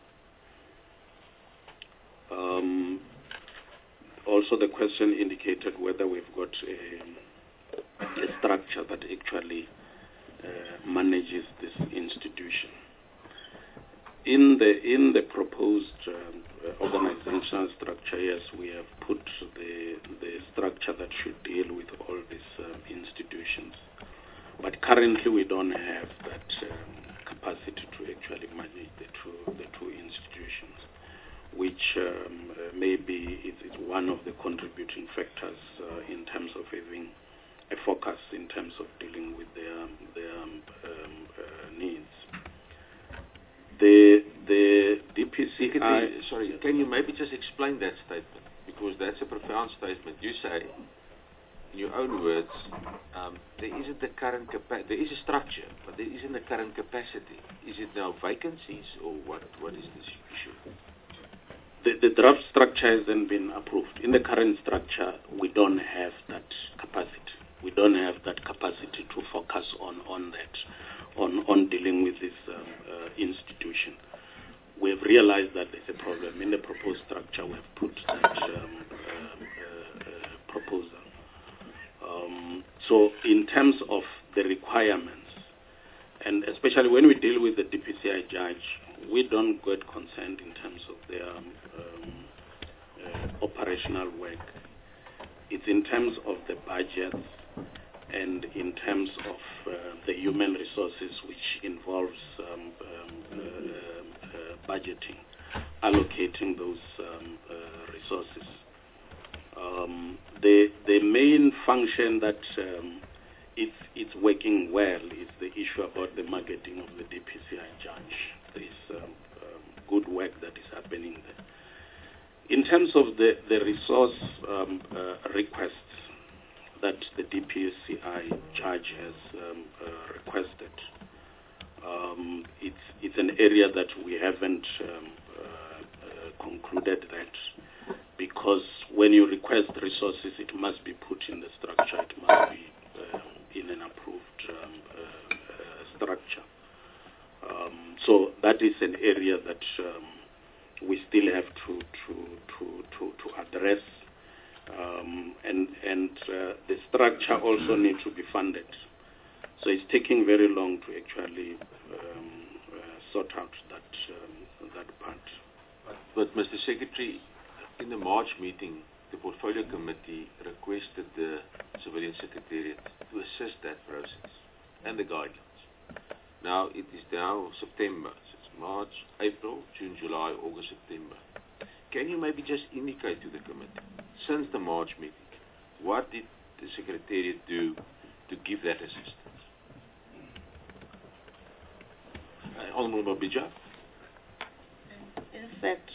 Um, Also, the question indicated whether we've got a, a structure that actually uh, manages this institution. In the in the proposed um, organizational structure, yes, we have put the the structure that should deal with all these uh, institutions. But currently, we don't have that um, capacity to actually manage the two the two institutions, which um, uh, maybe is, is one of the contributing factors uh, in terms of having a focus in terms of dealing with their, their um, um, uh, needs. The the D P C I... Sorry, can you maybe just explain that statement? Because that's a profound statement. You say, in your own words, um, there isn't the current capa- there is a structure, but there isn't the current capacity. Is it now vacancies, or what? What is this issue? The, the draft structure hasn't been approved. In the current structure, we don't have that capacity. We don't have that capacity to focus on, on that, on, on dealing with this um, uh, institution. We have realized that there's a problem. In the proposed structure, we have put that um, uh, uh, proposal. Um, so in terms of the requirements, and especially when we deal with the D P C I judge, we don't get concerned in terms of their um, um, uh, operational work. It's in terms of the budgets and in terms of uh, the human resources, which involves um, um, uh, uh, budgeting, allocating those um, uh, resources. Um, the the main function that um, it's it's working well is the issue about the marketing of the D P C I judge. There is um, um, good work that is happening there. In terms of the the resource um, uh, requests that the D P C I judge has um, uh, requested, um, it's it's an area that we haven't um, uh, uh, concluded that. Because when you request resources, it must be put in the structure. It must be uh, in an approved um, uh, uh, structure. Um, so that is an area that um, we still have to to to to, to address, um, and and uh, the structure also needs to be funded. So it's taking very long to actually um, uh, sort out that um, that part. But, but Mister Secretary, in the March meeting, the Portfolio Committee requested the Civilian Secretariat to assist that process and the guidelines. Now it is now September, so it's March, April, June, July, August, September. Can you maybe just indicate to the committee, since the March meeting, what did the Secretariat do to give that assistance? Uh, Honourable Bija? In fact,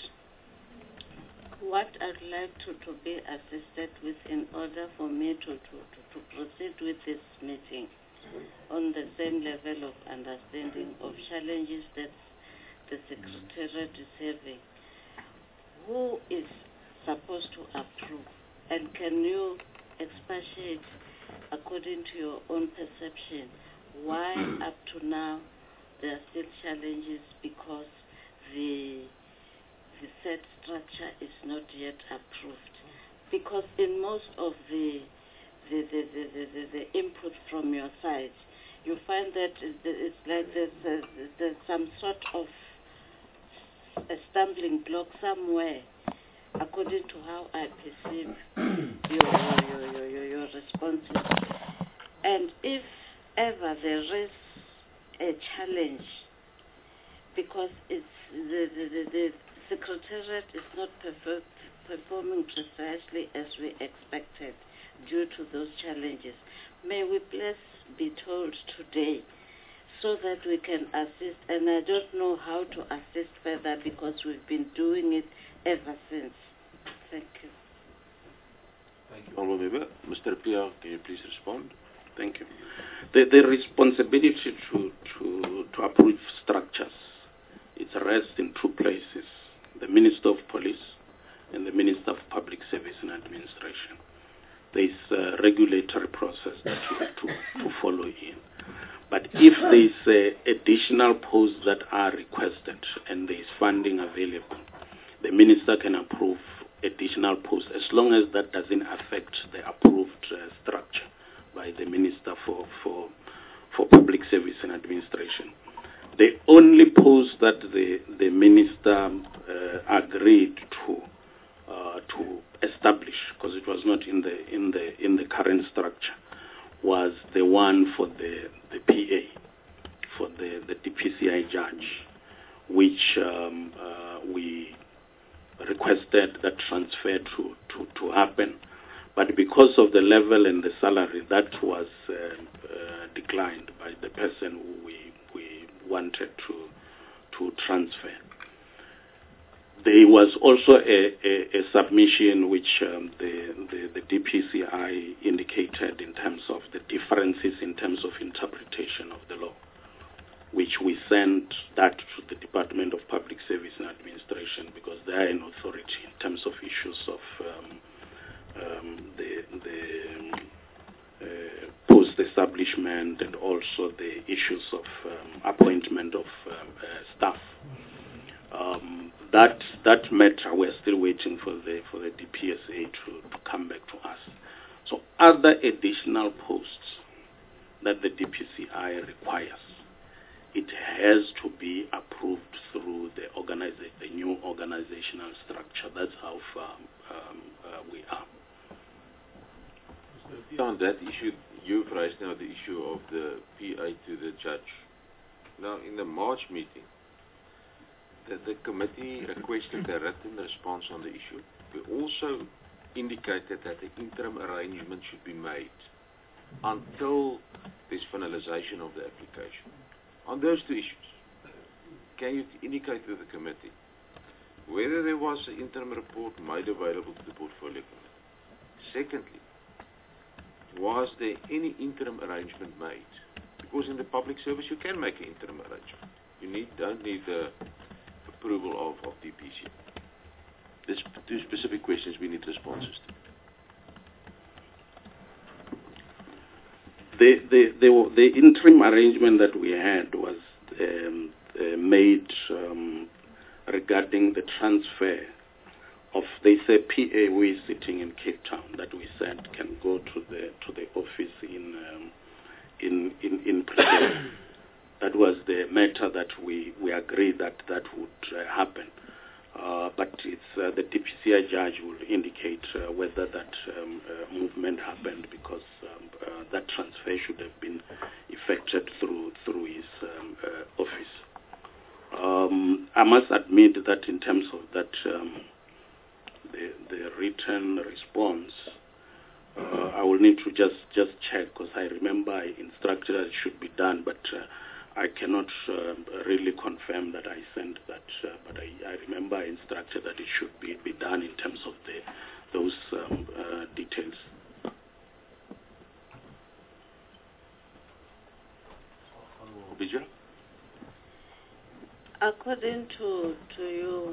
what I'd like to, to be assisted with in order for me to, to, to, to proceed with this meeting on the same level of understanding of challenges that the Secretariat is having. Who is supposed to approve? And can you expatiate, according to your own perception, why up to now there are still challenges because the the set structure is not yet approved? Because in most of the the, the, the, the, the, the input from your side, you find that it's like there's, a, there's some sort of a stumbling block somewhere, according to how I perceive your, your, your, your, your responses. And if ever there is a challenge, because it's the, the, the, the Secretariat is not perfor performing precisely as we expected due to those challenges, may we please be told today so that we can assist? And I don't know how to assist further because we've been doing it ever since. Thank you. Thank you, Honourable Member. Mister Pia, can you please respond? Thank you. The, the responsibility to, to, to approve structures, it rests in two places: the Minister of Police and the Minister of Public Service and Administration. There is a regulatory process that you have to, to follow in. But if there is uh, additional posts that are requested and there is funding available, the Minister can approve additional posts as long as that doesn't affect the approved uh, structure by the Minister for, for, for Public Service and Administration. The only post that the, the Minister uh, agreed to uh, to establish, because it was not in the in the in the current structure, was the one for the the P A, for the the D P C I judge, which um, uh, we requested that transfer to, to to happen, but because of the level and the salary, that was uh, uh, declined by the person who we we wanted to to transfer. There was also a, a, a submission which um, the, the, the D P C I indicated in terms of the differences in terms of interpretation of the law, which we sent that to the Department of Public Service and Administration because they are an authority in terms of issues of um, um, the, the uh, post-establishment and also the issues of um, appointment of um, uh, staff. Um, that that matter, we're still waiting for the for the D P S A to, to come back to us. So other additional posts that the D P C I requires, it has to be approved through the organiza- the new organizational structure. That's how far um, uh, we are. Beyond that issue, you've raised now the issue of the P A to the judge. Now, in the March meeting, the, the committee requested a written response on the issue. We also indicated that the interim arrangement should be made until there's finalization of the application. On those two issues, can you indicate to the committee whether there was an interim report made available to the portfolio committee? Secondly, was there any interim arrangement made? Because in the public service you can make an interim arrangement. You need, don't need the approval of, of D P C. There's two specific questions we need responses to. The, the, the, the interim arrangement that we had was um, uh, made um, regarding the transfer of, they say P A who is sitting in Cape Town, that we said can go to the to the office in um, in in, in Pretoria. That was the matter that we, we agreed that that would uh, happen. Uh, but it's uh, the D P C I judge will indicate uh, whether that um, uh, movement happened, because um, uh, that transfer should have been effected through through his um, uh, office. Um, I must admit that in terms of that um, the the written response, uh, I will need to just just check, because I remember I instructed that it should be done, but. Uh, I cannot uh, really confirm that I sent that, uh, but I, I remember I instructed that it should be, be done in terms of the, those um, uh, details. Vijay? According to, to you,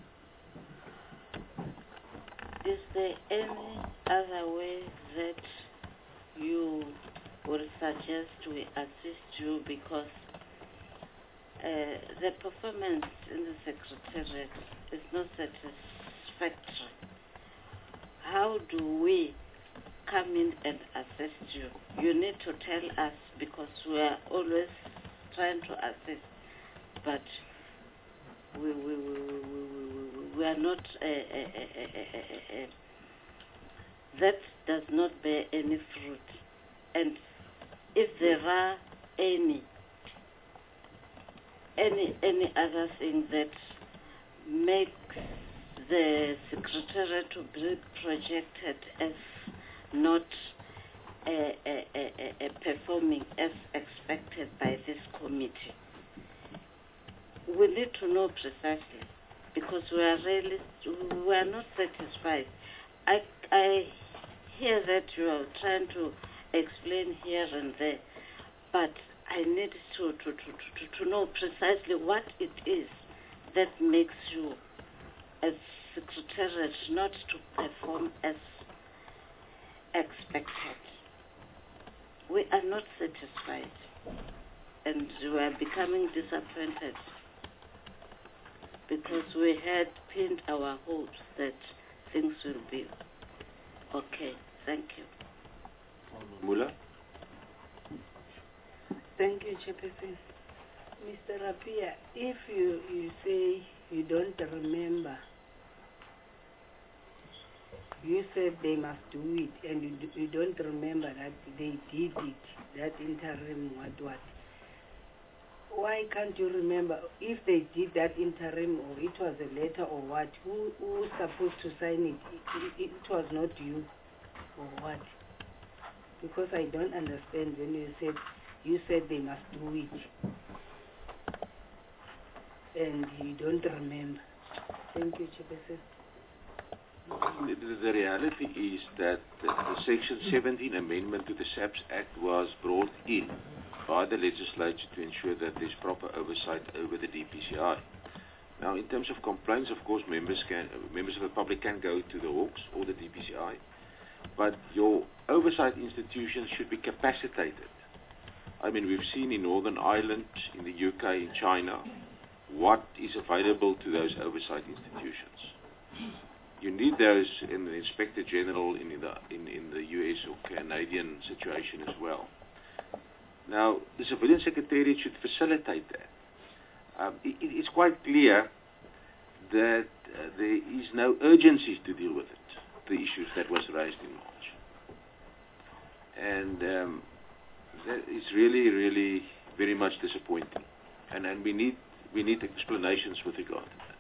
is there any other way that you would suggest we assist you, because uh, the performance in the Secretariat is not satisfactory? How do we come in and assist you? You need to tell us, because we are always trying to assist, but we, we, we, we, we, we are not, uh, uh, uh, uh, uh, uh, that does not bear any fruit. And if there are any any any other thing that makes the Secretariat to be projected as not uh, uh, uh, uh, performing as expected by this committee, we need to know precisely, because we are really we are not satisfied. I I hear that you are trying to explain here and there, but I need to, to, to, to, to know precisely what it is that makes you, as Secretariat, not to perform as expected. We are not satisfied, and we are becoming disappointed, because we had pinned our hopes that things will be okay. Thank you. Mula? Thank you, Chairperson. Mister Rapia, if you, you say you don't remember, you said they must do it, and you, you don't remember that they did it, that interim what what. Why can't you remember if they did that interim, or it was a letter or what? Who, who was supposed to sign it? It, it was not you, or what? Because I don't understand when you said you said they must do it, and you don't remember. Thank you, Chairperson. The, the reality is that the, the Section seventeen amendment to the SAPS Act was brought in by the legislature to ensure that there's proper oversight over the D P C I. Now, in terms of complaints, of course, members can members of the public can go to the Hawks or the D P C I. But your oversight institutions should be capacitated. I mean, we've seen in Northern Ireland, in the U K, in China, what is available to those oversight institutions. You need those in the Inspector General in the, in, in the U S or Canadian situation as well. Now, the Civilian Secretariat should facilitate that. Um, it, it's quite clear that uh, there is no urgency to deal with it, the issues that was raised in March. and um, that is really, really very much disappointing. And and we need we need explanations with regard to that.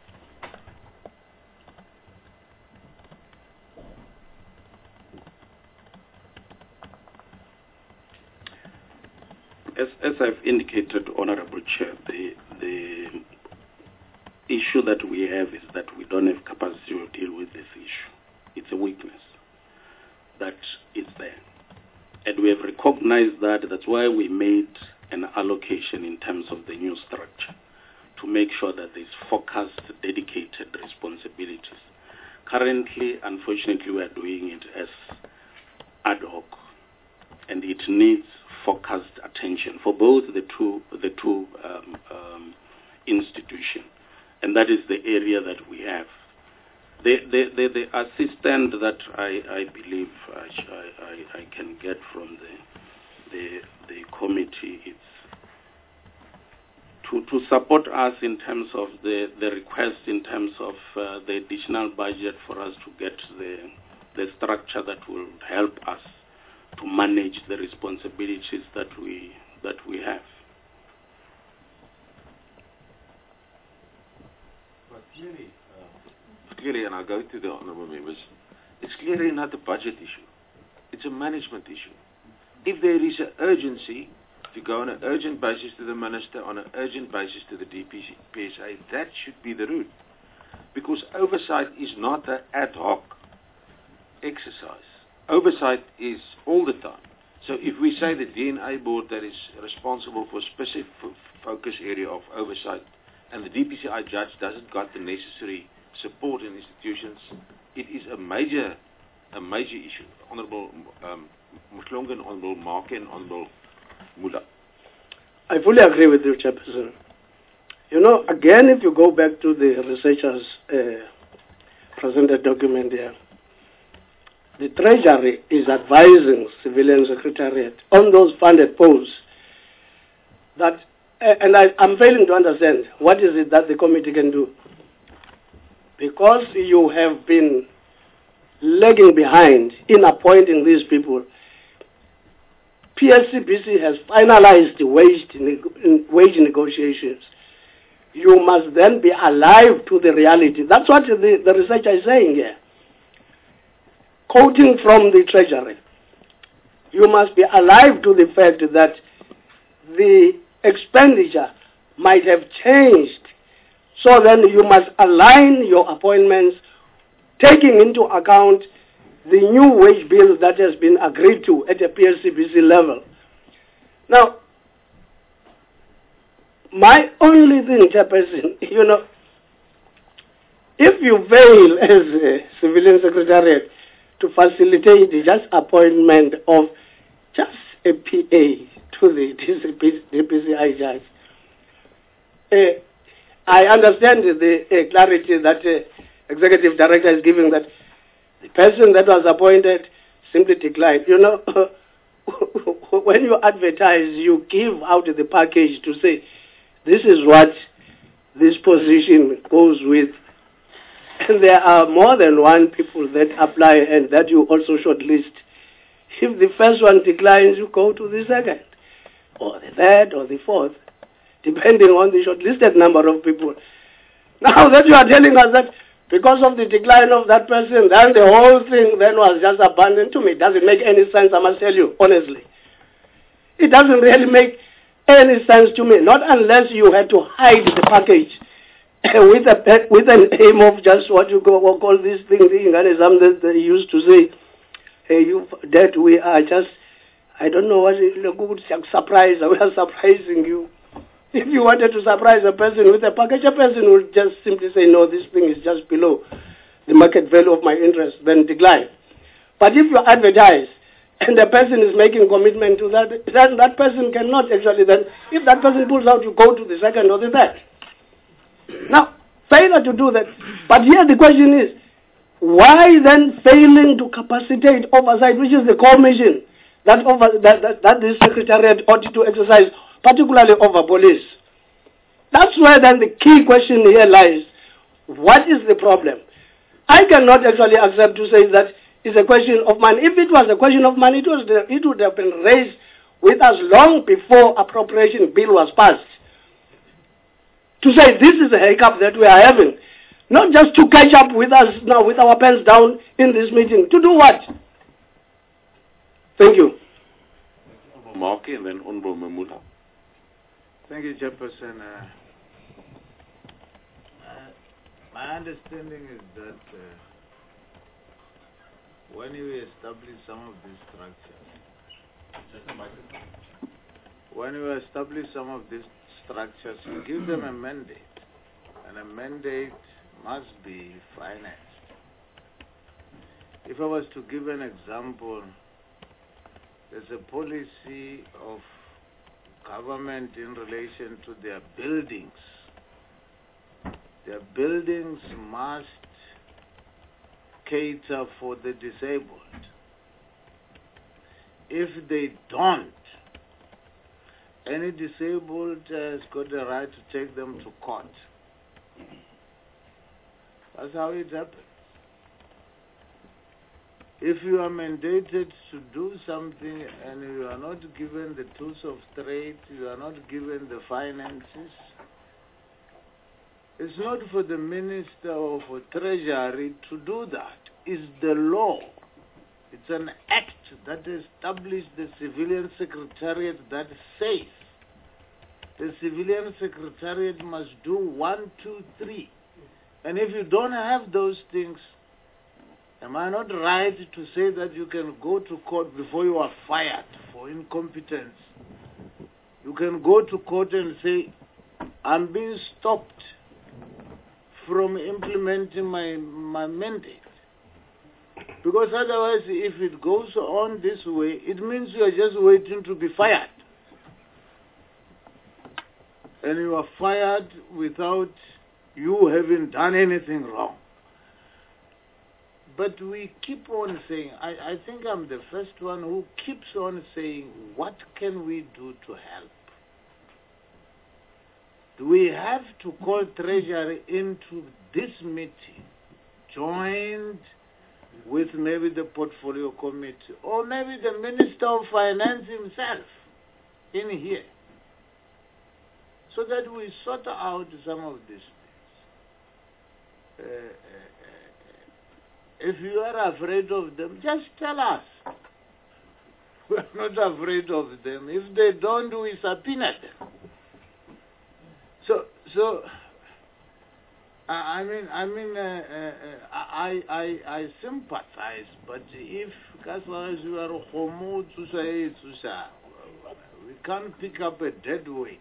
As, as I've indicated, Honorable Chair, the, the issue that we have is that we don't have capacity to deal with this issue. It's a weakness that is there. And we have recognized that. That's why we made an allocation in terms of the new structure to make sure that there's focused, dedicated responsibilities. Currently, unfortunately, we are doing it as ad hoc, and it needs focused attention for both the two the two um, um, institutions, and that is the area that we have. The the, the, the assistant that I, I believe I, I, I can get from the the the committee is to to support us in terms of the the request in terms of uh, the additional budget for us to get the the structure that will help us to manage the responsibilities that we that we have. But clearly, uh, clearly, and I'll go to the honourable members, it's clearly not a budget issue. It's a management issue. If there is an urgency to go on an urgent basis to the minister, on an urgent basis to the D P S A, that should be the route. Because oversight is not an ad hoc exercise. Oversight is all the time. So if we say the D N A board that is responsible for specific focus area of oversight, and the D P C I judge doesn't got the necessary support in institutions, it is a major, a major issue. Honourable um, Mhlongo, Honourable Marke, and Honourable Mula. I fully agree with you, Chairperson. You know, again, if you go back to the researchers' uh, presented document here, the Treasury is advising Civilian Secretariat on those funded posts that, uh, and I, I'm failing to understand what is it that the committee can do. Because you have been lagging behind in appointing these people, P S C B C has finalized the wage, wage negotiations. You must then be alive to the reality. That's what the, the researcher is saying here. Quoting from the Treasury, you must be alive to the fact that the expenditure might have changed. So then you must align your appointments, taking into account the new wage bill that has been agreed to at the P S C B C level. Now, my only thing, Chairperson, you know, if you fail as a civilian secretariat to facilitate the just appointment of just a P A to the D P C I judge, uh, I understand the uh, clarity that the uh, executive director is giving, that the person that was appointed simply declined. You know, when you advertise, you give out the package to say, this is what this position goes with. And there are more than one people that apply and that you also shortlist. If the first one declines, you go to the second, or the third, or the fourth, depending on the shortlisted number of people. Now that you are telling us that because of the decline of that person, then the whole thing then was just abandoned, to me, it doesn't make any sense, I must tell you, honestly. It doesn't really make any sense to me, not unless you had to hide the package with a with an aim of just what you call, call this thing, that they used to say, hey, you, that we are just, I don't know what, good surprise, we are surprising you. If you wanted to surprise a person with a package, a person would just simply say, no, this thing is just below the market value of my interest, then decline. But if you advertise, and the person is making commitment to that, then that person cannot actually then, if that person pulls out, you go to the second or the third. Now, failure to do that. But here the question is, why then failing to capacitate oversight, which is the core mission that, over, that, that, that the Secretariat ought to exercise, particularly over police? That's where then the key question here lies. What is the problem? I cannot actually accept to say that is a question of money. If it was a question of money, it, was the, it would have been raised with us long before appropriation bill was passed. To say this is a hiccup that we are having, not just to catch up with us now with our pens down in this meeting. To do what? Thank you. Mark and then Honorable Mamula. Thank you, Chairperson. Uh, uh, my understanding is that uh, when you establish some of these structures, when you establish some of these structures, you give them a mandate, and a mandate must be financed. If I was to give an example, there's a policy of government in relation to their buildings. Their buildings must cater for the disabled. If they don't, any disabled has got the right to take them to court. That's how it happens. If you are mandated to do something and you are not given the tools of trade, you are not given the finances, it's not for the minister or for treasury to do that. It's the law. It's an act that established the civilian secretariat that says the civilian secretariat must do one, two, three. And if you don't have those things, am I not right to say that you can go to court before you are fired for incompetence? You can go to court and say, I'm being stopped from implementing my, my mandate. Because otherwise, if it goes on this way, it means you are just waiting to be fired. And you are fired without you having done anything wrong. But we keep on saying, I, I think I'm the first one who keeps on saying, what can we do to help? Do we have to call Treasury into this meeting, joined with maybe the Portfolio Committee, or maybe the Minister of Finance himself in here, so that we sort out some of these things? Uh, uh, If you are afraid of them, just tell us. We are not afraid of them. If they don't, we subpoena them. So, so uh, I mean, I mean, uh, uh, I, I, I sympathize. But if, as long as you are homo to say, we can't pick up a dead weight.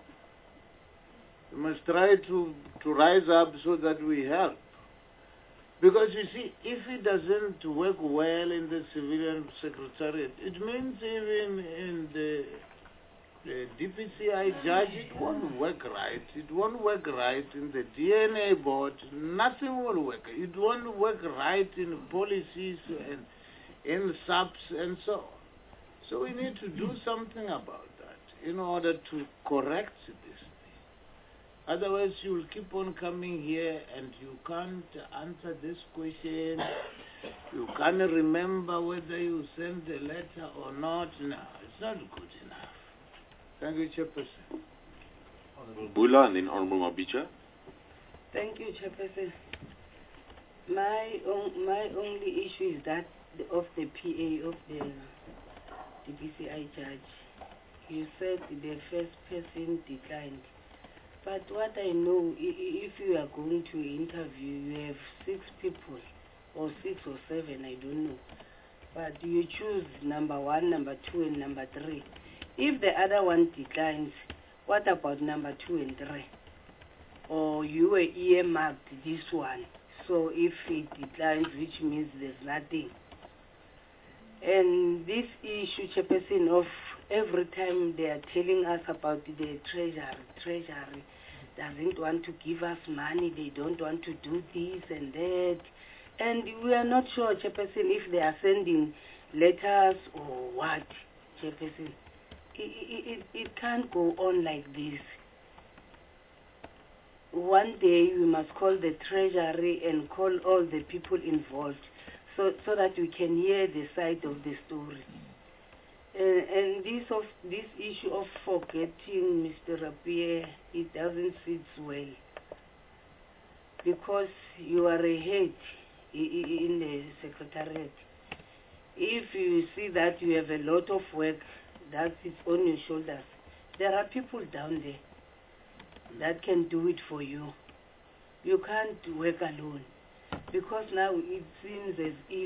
We must try to to rise up so that we help. Because you see, if it doesn't work well in the civilian secretariat, it means even in the, the D P C I judge, it won't work right. It won't work right in the D N A board. Nothing will work. It won't work right in policies and in S A Ps and so on. So we need to do something about that in order to correct this. Otherwise, you will keep on coming here and you can't answer this question. You can't remember whether you sent a letter or not. No, it's not good enough. Thank you, Chairperson. Honorable Bula and then Honorable Mabija. Thank you, Chairperson. My, on, my only issue is that the, of the P A of the D P C I judge. You said the first person declined. But what I know, if you are going to interview, you have six people, or six or seven, I don't know. But you choose number one, number two, and number three. If the other one declines, what about number two and three? Or you were earmarked this one. So if it declines, which means there's nothing. And this issue, Chairperson, of every time they are telling us about the treasury, treasury doesn't want to give us money, they don't want to do this and that. And we are not sure, Chairperson, if they are sending letters or what, Chairperson. It, it, it, it can't go on like this. One day we must call the treasury and call all the people involved. so so that we can hear the side of the story. Uh, and this of this issue of forgetting Mister Rapier, it doesn't sit well, because you are a head in the secretariat. If you see that you have a lot of work that is on your shoulders, there are people down there that can do it for you. You can't work alone, because now it seems as if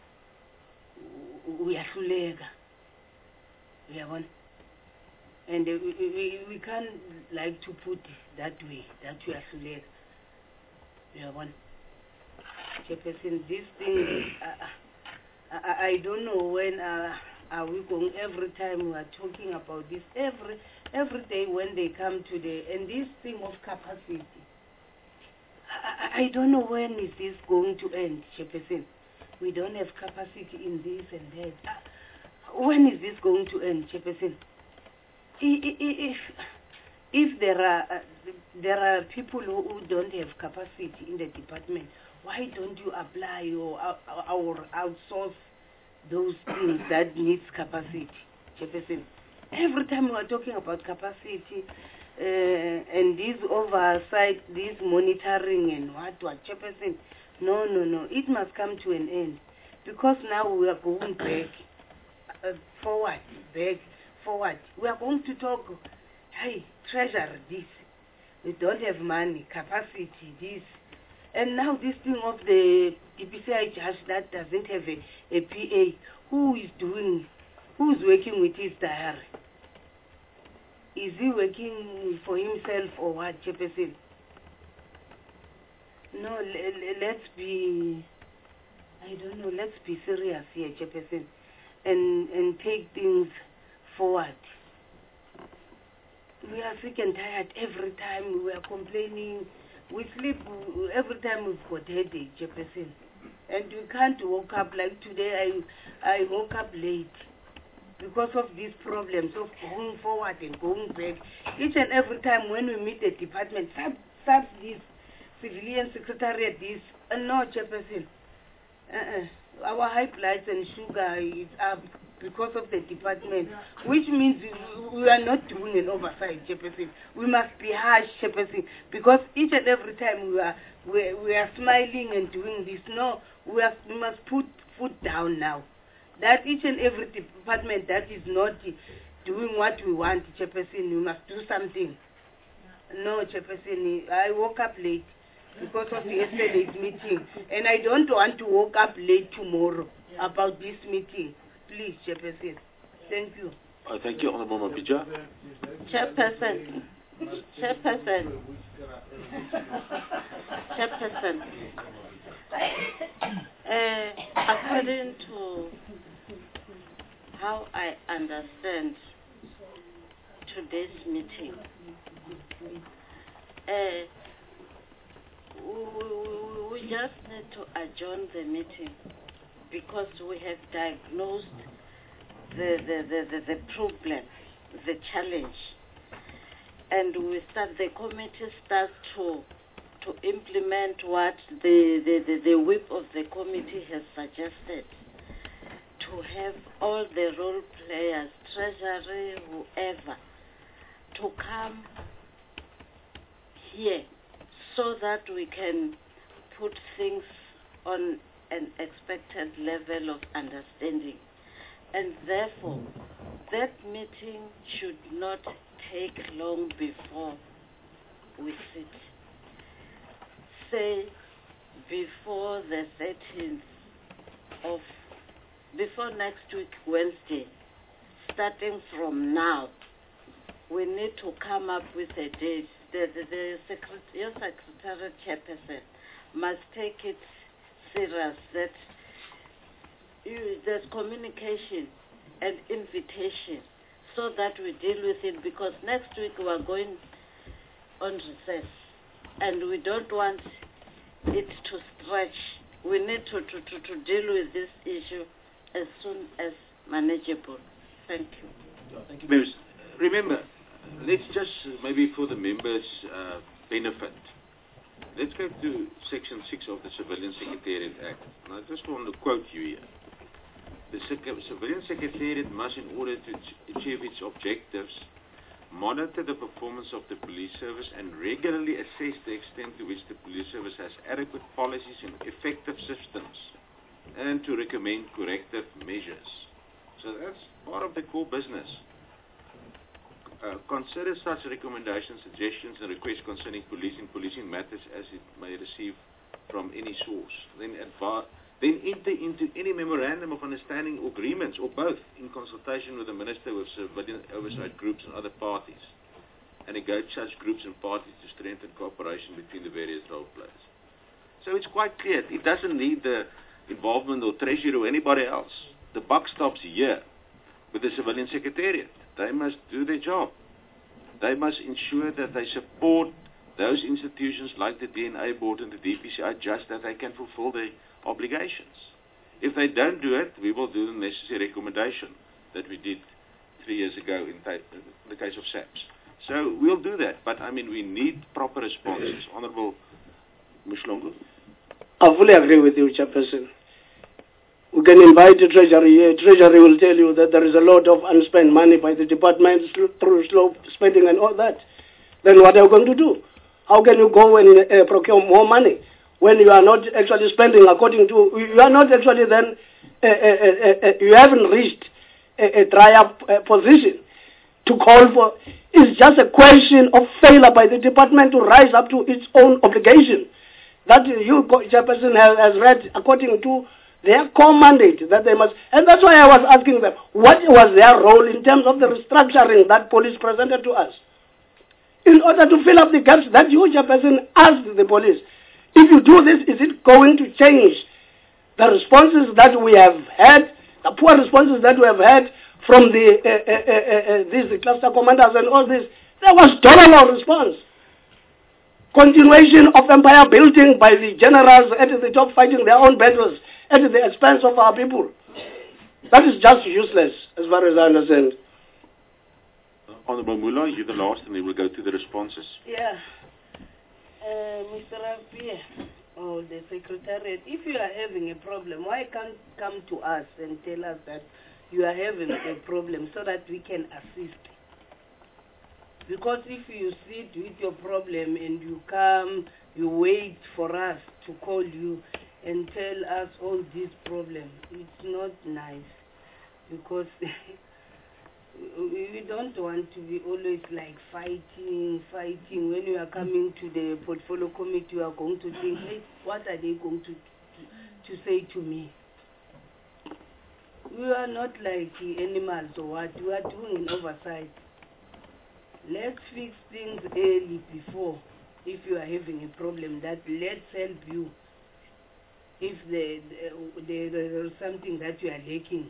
we are hluleka. We are one. And uh, we, we, we can't like to put it that way, that we are hluleka. We are one. Chairperson, this thing, uh, I, I don't know when uh, are we going. Every time we are talking about this, every every day when they come to the, and this thing of capacity, I, I don't know when is this going to end, Chairperson. We don't have capacity in this and that. Uh, when is this going to end, Chairperson? If, if there are uh, there are people who, who don't have capacity in the department, why don't you apply or, uh, or outsource those things that needs capacity, Chairperson? Every time we are talking about capacity uh, and this oversight, this monitoring and what, what, Chairperson, no, no, no, it must come to an end, because now we are going back, uh, forward, back, forward. We are going to talk, hey, treasure this, we don't have money, capacity this, and now this thing of the D P C I judge that doesn't have a, a P A, who is doing, who is working with his diary? Is he working for himself or what, Chairperson? No, let's be, I don't know, let's be serious here, Chairperson, and, and take things forward. We are sick and tired every time we are complaining. We sleep every time we've got headache, Chairperson. And we can't wake up, like today I, I woke up late because of these problems of going forward and going back. Each and every time when we meet the department, sub, sub this, civilian secretariat this, uh, no, Chairperson. Uh-uh. Our high blood and sugar is up because of the department, which means we, we are not doing an oversight, Chairperson. We must be harsh, Chairperson, because each and every time we are we, we are smiling and doing this. No, we, are, we must put foot down now. That each and every department that is not doing what we want, Chairperson, we must do something. No, Chairperson, I woke up late because of yesterday's meeting, and I don't want to wake up late tomorrow about this meeting. Please, Chairperson. Thank you. Uh, thank you, Honorable Mapija. Chairperson. Chairperson. Chairperson. Uh, according to how I understand today's meeting, uh, we, we just need to adjourn the meeting because we have diagnosed the, the, the, the, the problem, the challenge, and we start, the committee starts to to implement what the, the, the, the whip of the committee has suggested, to have all the role players, treasury, whoever, to come here so that we can put things on an expected level of understanding. And therefore, that meeting should not take long before we sit. Say before the thirteenth of, before next week, Wednesday, starting from now, we need to come up with a date. The, the, the secret, your secretary chairperson must take it serious that you, there's communication and invitation so that we deal with it, because next week we are going on recess and we don't want it to stretch. We need to, to, to, to deal with this issue as soon as manageable. Thank you. Thank you, members. Remember, let's just, uh, maybe for the members' uh, benefit, let's go to Section six of the Civilian Secretariat Act. And I just want to quote you here. The Civilian Secretariat must, in order to achieve its objectives, monitor the performance of the police service and regularly assess the extent to which the police service has adequate policies and effective systems, and to recommend corrective measures. So that's part of the core business. Uh, consider such recommendations, suggestions, and requests concerning policing, policing matters as it may receive from any source. Then advise. Then enter into any memorandum of understanding or agreements, or both, in consultation with the Minister, with civilian oversight groups and other parties, and engage such groups and parties to strengthen cooperation between the various role players. So it's quite clear. It doesn't need the involvement of Treasury or anybody else. The buck stops here with the Civilian Secretariat. They must do their job. They must ensure that they support those institutions like the D N A Board and the D P C I just that they can fulfill their obligations. If they don't do it, we will do the necessary recommendation that we did three years ago in, in the case of SAPS. So we'll do that, but I mean we need proper responses. Honourable Mhlongo. I fully agree with you, Chairperson. We can invite the Treasury here. Treasury will tell you that there is a lot of unspent money by the department through slow spending and all that. Then what are you going to do? How can you go and uh, procure more money when you are not actually spending according to, you are not actually then, uh, uh, uh, uh, you haven't reached a, a dry-up uh, position to call for. It's just a question of failure by the department to rise up to its own obligation. That you, Chairperson, has, has read according to their core mandate that they must, and that's why I was asking them, what was their role in terms of the restructuring that police presented to us? In order to fill up the gaps that you, Chairperson, asked the police. If you do this, is it going to change the responses that we have had, the poor responses that we have had from the uh, uh, uh, uh, these cluster commanders and all this? There was dollar response. Continuation of empire building by the generals at the top fighting their own battles at the expense of our people. That is just useless, as far as I understand. Honourable Mullah, you're the last, and then we'll go to the responses. Yeah. Uh, Mister Rapia, or the Secretariat, if you are having a problem, why can't come to us and tell us that you are having a problem so that we can assist? Because if you sit with your problem and you come, you wait for us to call you and tell us all these problems, it's not nice. Because we don't want to be always like fighting, fighting. When you are coming to the portfolio committee, you are going to think, hey, what are they going to, to, to say to me? We are not like animals or what. We are doing an oversight. Let's fix things early before. If you are having a problem, that let's help you. If there the, the, there is something that you are lacking.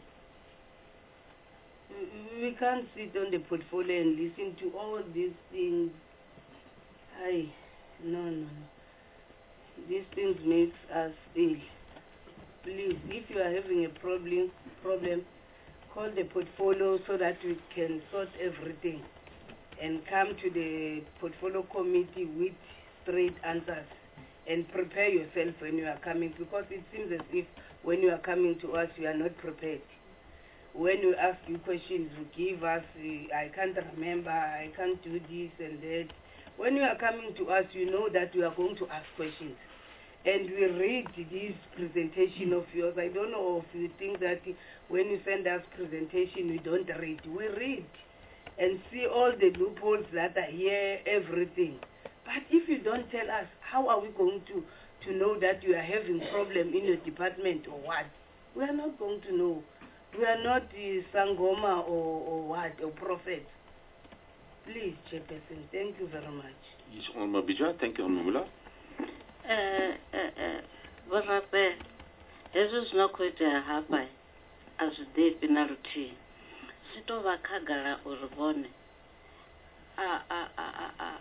We can't sit on the portfolio and listen to all these things. Aye, no, no, no. These things make us ill. Please, if you are having a problem, problem, call the portfolio so that we can sort everything and come to the portfolio committee with straight answers and prepare yourself when you are coming, because it seems as if when you are coming to us, you are not prepared. When we ask you questions, you give us, uh, I can't remember, I can't do this and that. When you are coming to us, you know that we are going to ask questions. And we read this presentation of yours. I don't know if you think that when you send us presentation, we don't read. We read and see all the loopholes that are here, everything. But if you don't tell us, how are we going to, to know that you are having problem in your department or what? We are not going to know. We are not the Sangoma or, or what, or prophets. Please, Chairperson, thank you very much. Yes, Honourable Bija, thank you, Honourable Mullah. Uh, uh, uh, Jesus no kwete hapa as the penalty. Sito vakagala urubone. Ah ah ah ah.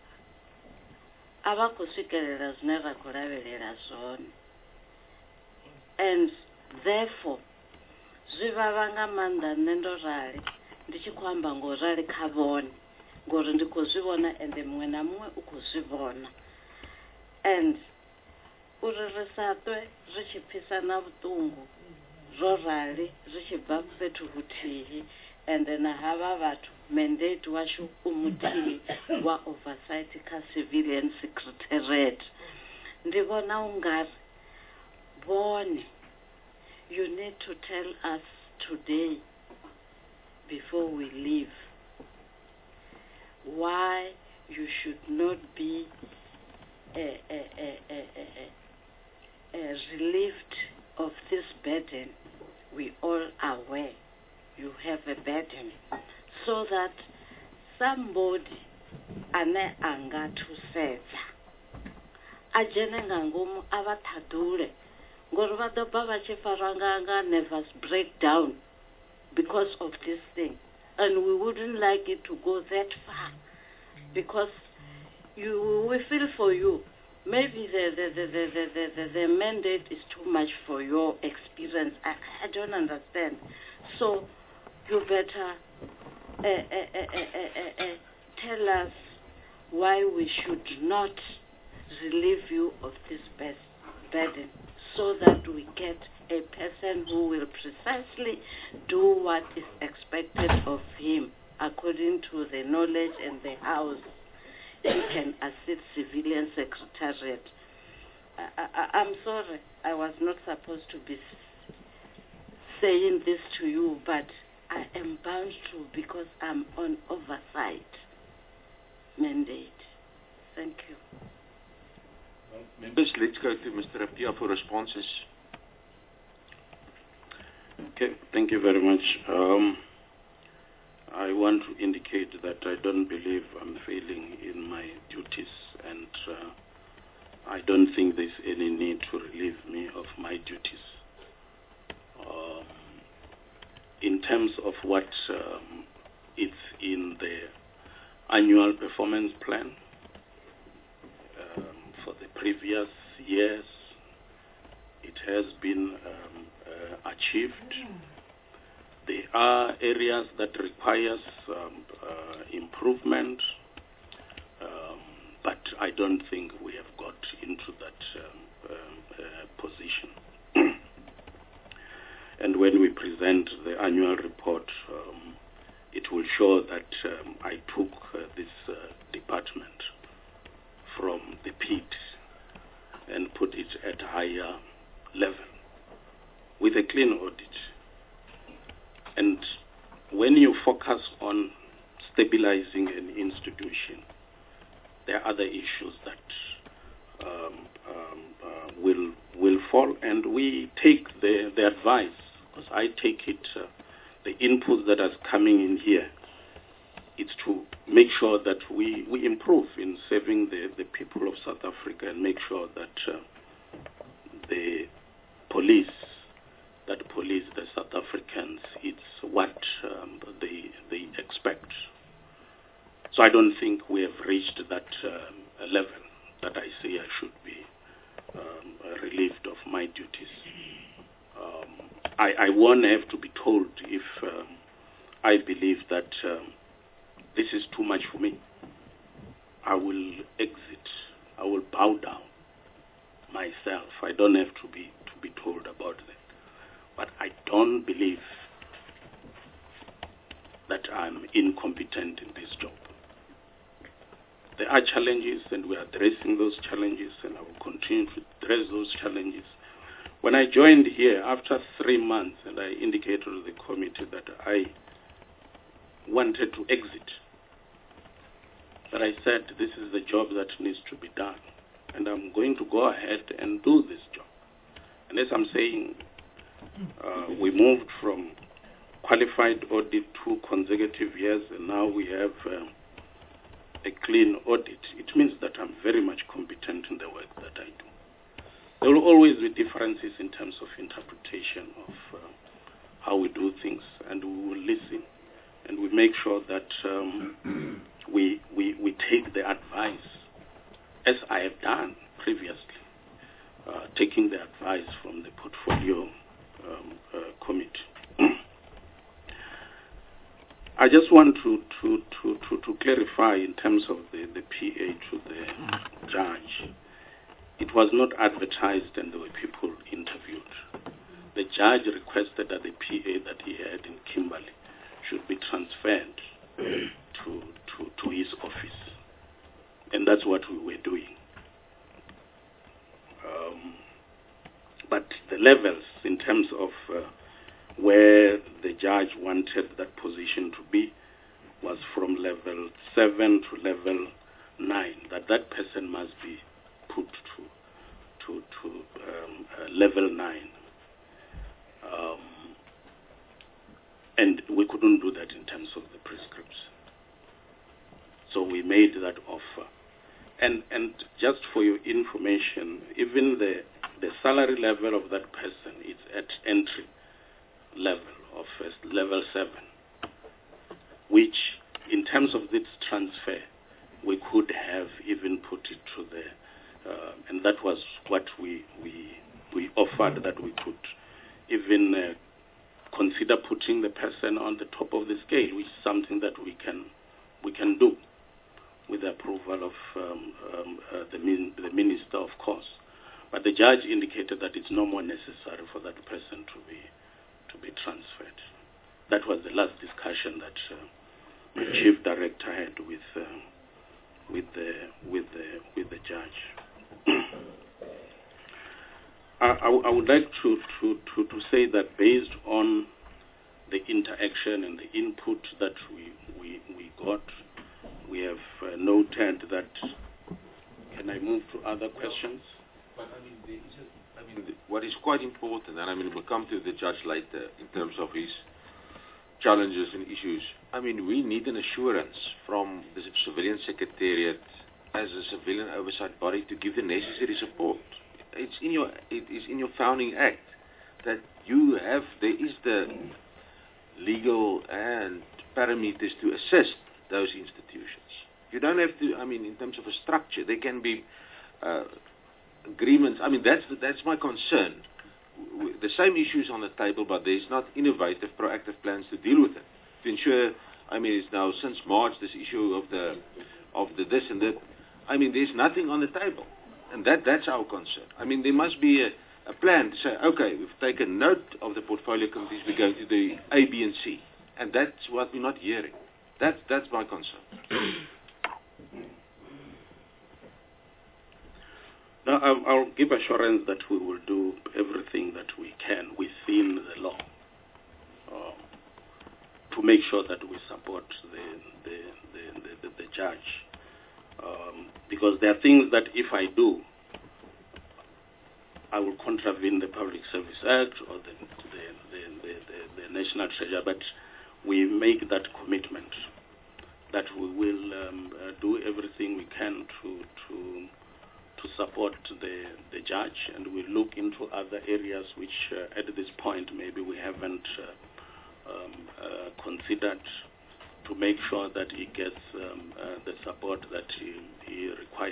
Abakusikerera never kulabelela zone. And therefore zvivavanga manda nendo rali ndichikwamba ngorali khavone ngori ndikuzvivona ende mumwe namumwe ukuzvivona. and uri ri sa twe ri tshi phisana vhuṱungu ro rali ri tshi bva fhethu huthihi and then havha vhathu mandate washu u muthihi wa oversight kha civilian secretariat. Ndi vhona ungari bone, you need to tell us today before we leave why you should not be uh, uh, uh, uh, uh, uh, relieved of this burden. We all are aware you have a burden, so that somebody ane anga thusedza ajene nga ngomu avathaḓule ngori vha ḓo bva vha tshi farwa nga nervous breakdown because of this thing, and we wouldn't like it to go that far, because you we feel for you. Maybe the the, the, the, the, the, the mandate is too much for your experience. I, I don't understand. So you better uh, uh, uh, uh, uh, uh, tell us why we should not relieve you of this burden, so that we get a person who will precisely do what is expected of him according to the knowledge and the house. He can assist civilian secretariat. I, I, I'm sorry, I was not supposed to be saying this to you, but I am bound to, because I'm on oversight mandate. Thank you. Well, members, let's go to Mister Appiah for responses. Okay, thank you very much. Um, I want to indicate that I don't believe I'm failing in my duties, and uh, I don't think there's any need to relieve me of my duties. Um, in terms of what um, is in the annual performance plan um, for the previous years, it has been um, uh, achieved. There are areas that requires um, uh, improvement, um, but I don't think we have got into that um, uh, uh, position. And when we present the annual report, um, it will show that um, I took uh, this uh, department from the pit and put it at a higher level with a clean audit. And when you focus on stabilizing an institution, there are other issues that um, um, uh, will will fall, and we take the, the advice, because I take it, uh, the input that is coming in here, it's to make sure that we, we improve in serving the, the people of South Africa, and make sure that uh, the police that police the South Africans, it's what um, they they expect. So I don't think we have reached that um, level that I say I should be um, relieved of my duties. Um, I, I won't have to be told if um, I believe that um, this is too much for me. I will exit. I will bow down myself. I don't have to be to be told about that. But I don't believe that I'm incompetent in this job. There are challenges, and we are addressing those challenges, and I will continue to address those challenges. When I joined here, after three months, and I indicated to the committee that I wanted to exit, but I said this is the job that needs to be done, and I'm going to go ahead and do this job. And as I'm saying, Uh, we moved from qualified audit to consecutive years, and now we have uh, a clean audit. It means that I'm very much competent in the work that I do. There will always be differences in terms of interpretation of uh, how we do things, and we will listen, and we make sure that um, we, we, we take the advice, as I have done previously, uh, taking the advice from the portfolio Um, uh, committee. I just want to, to, to, to, to clarify in terms of the, the P A to the judge. it was not advertised and there were people interviewed. The judge requested that the P A that he had in Kimberley should be transferred to, to, to his office. And that's what we were doing. Um, but the levels in terms of uh, where the judge wanted that position to be was from level seven to level nine, that that person must be put to to, to um, uh, level nine. Um, and we couldn't do that in terms of the prescripts. So we made that offer. And and just for your information, even the the salary level of that person is at entry level of uh, level seven, which in terms of this transfer, we could have even put it to the, uh, and that was what we we we offered, that we could even uh, consider putting the person on the top of the scale, which is something that we can we can do with the approval of um, um, uh, the, min the minister, of course. But the judge indicated that it's no more necessary for that person to be to be transferred. That was the last discussion that uh, the chief director had with uh, with the with the with the judge. I, I, I would like to, to, to, to say that based on the interaction and the input that we we, we got, we have uh, noted that. Can I move to other questions? But I mean, there is a, I mean, the, what is quite important, and I mean, we'll come to the judge later in terms of his challenges and issues. I mean, we need an assurance from the civilian secretariat as a civilian oversight body to give the necessary support. It's in your, it is in your founding act that you have, there is the legal and parameters to assist those institutions. You don't have to, I mean, in terms of a structure, there can be uh, agreements. I mean, that's the, that's my concern. W the same issues on the table, but there's not innovative, proactive plans to deal with it. To ensure, I mean, it's now since March, this issue of the of the this and that. I mean, there's nothing on the table, and that that's our concern. I mean, there must be a, a plan to say, okay, we've taken note of the portfolio committees, we're going to do A, B, and C, and that's what we're not hearing. That's that's my concern. Now, I'll, I'll give assurance that we will do everything that we can within the law uh, to make sure that we support the the, the, the, the, the judge. Um, because there are things that if I do, I will contravene the Public Service Act or the, the, the, the, the, the National Treasury, but we make that commitment that we will um, uh, do everything we can to to to support the, the judge, and we look into other areas which uh, at this point maybe we haven't uh, um, uh, considered, to make sure that he gets um, uh, the support that he, he requires.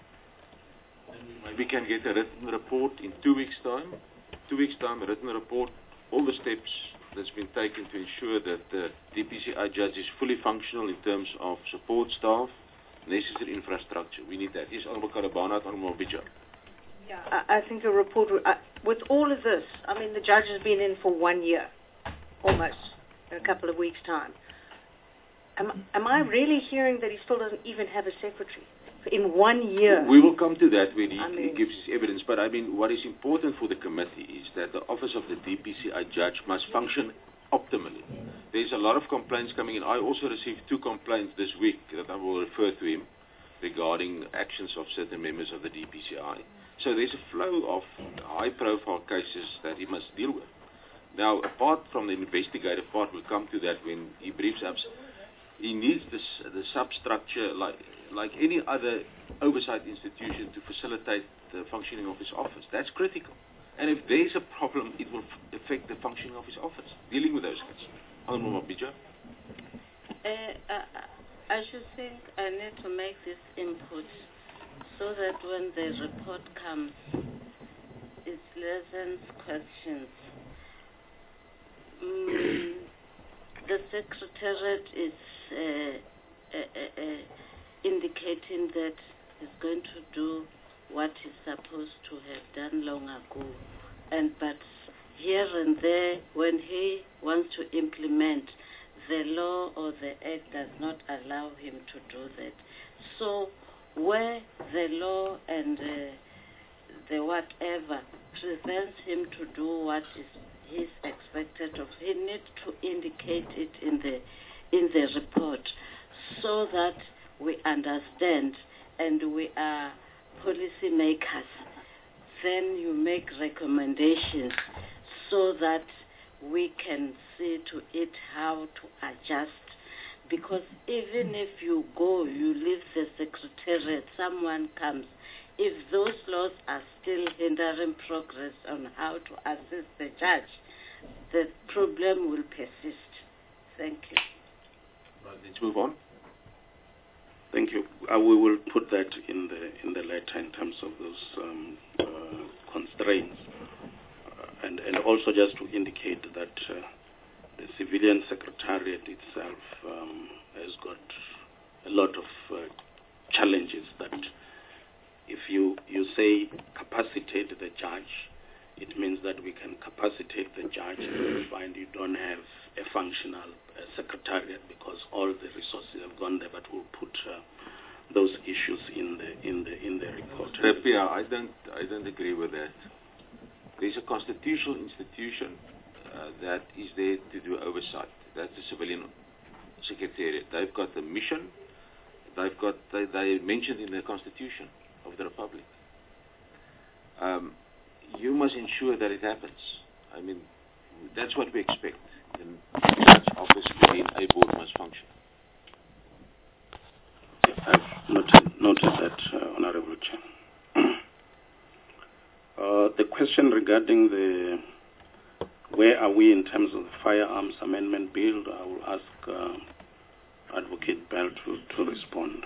We can get a written report in two weeks' time. Two weeks' time, a written report, all the steps that's been taken to ensure that the D P C I judge is fully functional in terms of support staff, necessary infrastructure. We need that. Yes, Honorable Karabana, Honorable Bijar. Yeah, I, I think a report, uh, with all of this, I mean, the judge has been in for one year, almost, in a couple of weeks' time. Am, am I really hearing that he still doesn't even have a secretary? In one year? We will come to that when he, I mean, he gives his evidence, but I mean, what is important for the committee is that the office of the D P C I judge must function optimally. There's a lot of complaints coming in. I also received two complaints this week that I will refer to him regarding actions of certain members of the D P C I. So there's a flow of high-profile cases that he must deal with. Now, apart from the investigative part, we'll come to that when he briefs us. He needs this, the substructure like like any other oversight institution to facilitate the functioning of his office. That's critical. And if there is a problem, it will f affect the functioning of his office, dealing with those things. Honorable Mabija. Uh, I, I should think I need to make this input so that when the report comes, it lessens questions. Mm, the Secretariat is uh, uh, uh, indicating that it's going to do what he's supposed to have done long ago. And but here and there, when he wants to implement, the law or the act does not allow him to do that. So where the law and uh, the whatever prevents him to do what is he's expected of, he needs to indicate it in the in the report so that we understand and we are policy makers. Then you make recommendations so that we can see to it how to adjust. Because even if you go, you leave the secretariat, someone comes. If those laws are still hindering progress on how to assist the judge, the problem will persist. Thank you. Right, let's move on. Thank you. Uh, we will put that in the in the letter in terms of those um, uh, constraints, uh, and and also just to indicate that uh, the civilian secretariat itself um, has got a lot of uh, challenges. That if you you say capacitate the judge, it means that we can capacitate the judge and find you don't have a functional uh, secretariat because all the resources have gone there, but we'll put uh, those issues in the in the in the report. Yeah, I don't I don't agree with that. There's a constitutional institution uh, that is there to do oversight. That's the civilian secretariat. They've got a mission. They've got they they mentioned in the Constitution of the Republic. Um, you must ensure that it happens. I mean, that's what we expect. And that's obviously a board must function. I've noted, noted that, uh, Honorable Chair. uh, the question regarding the where are we in terms of the Firearms Amendment Bill, I will ask uh, Advocate Bell to, to respond.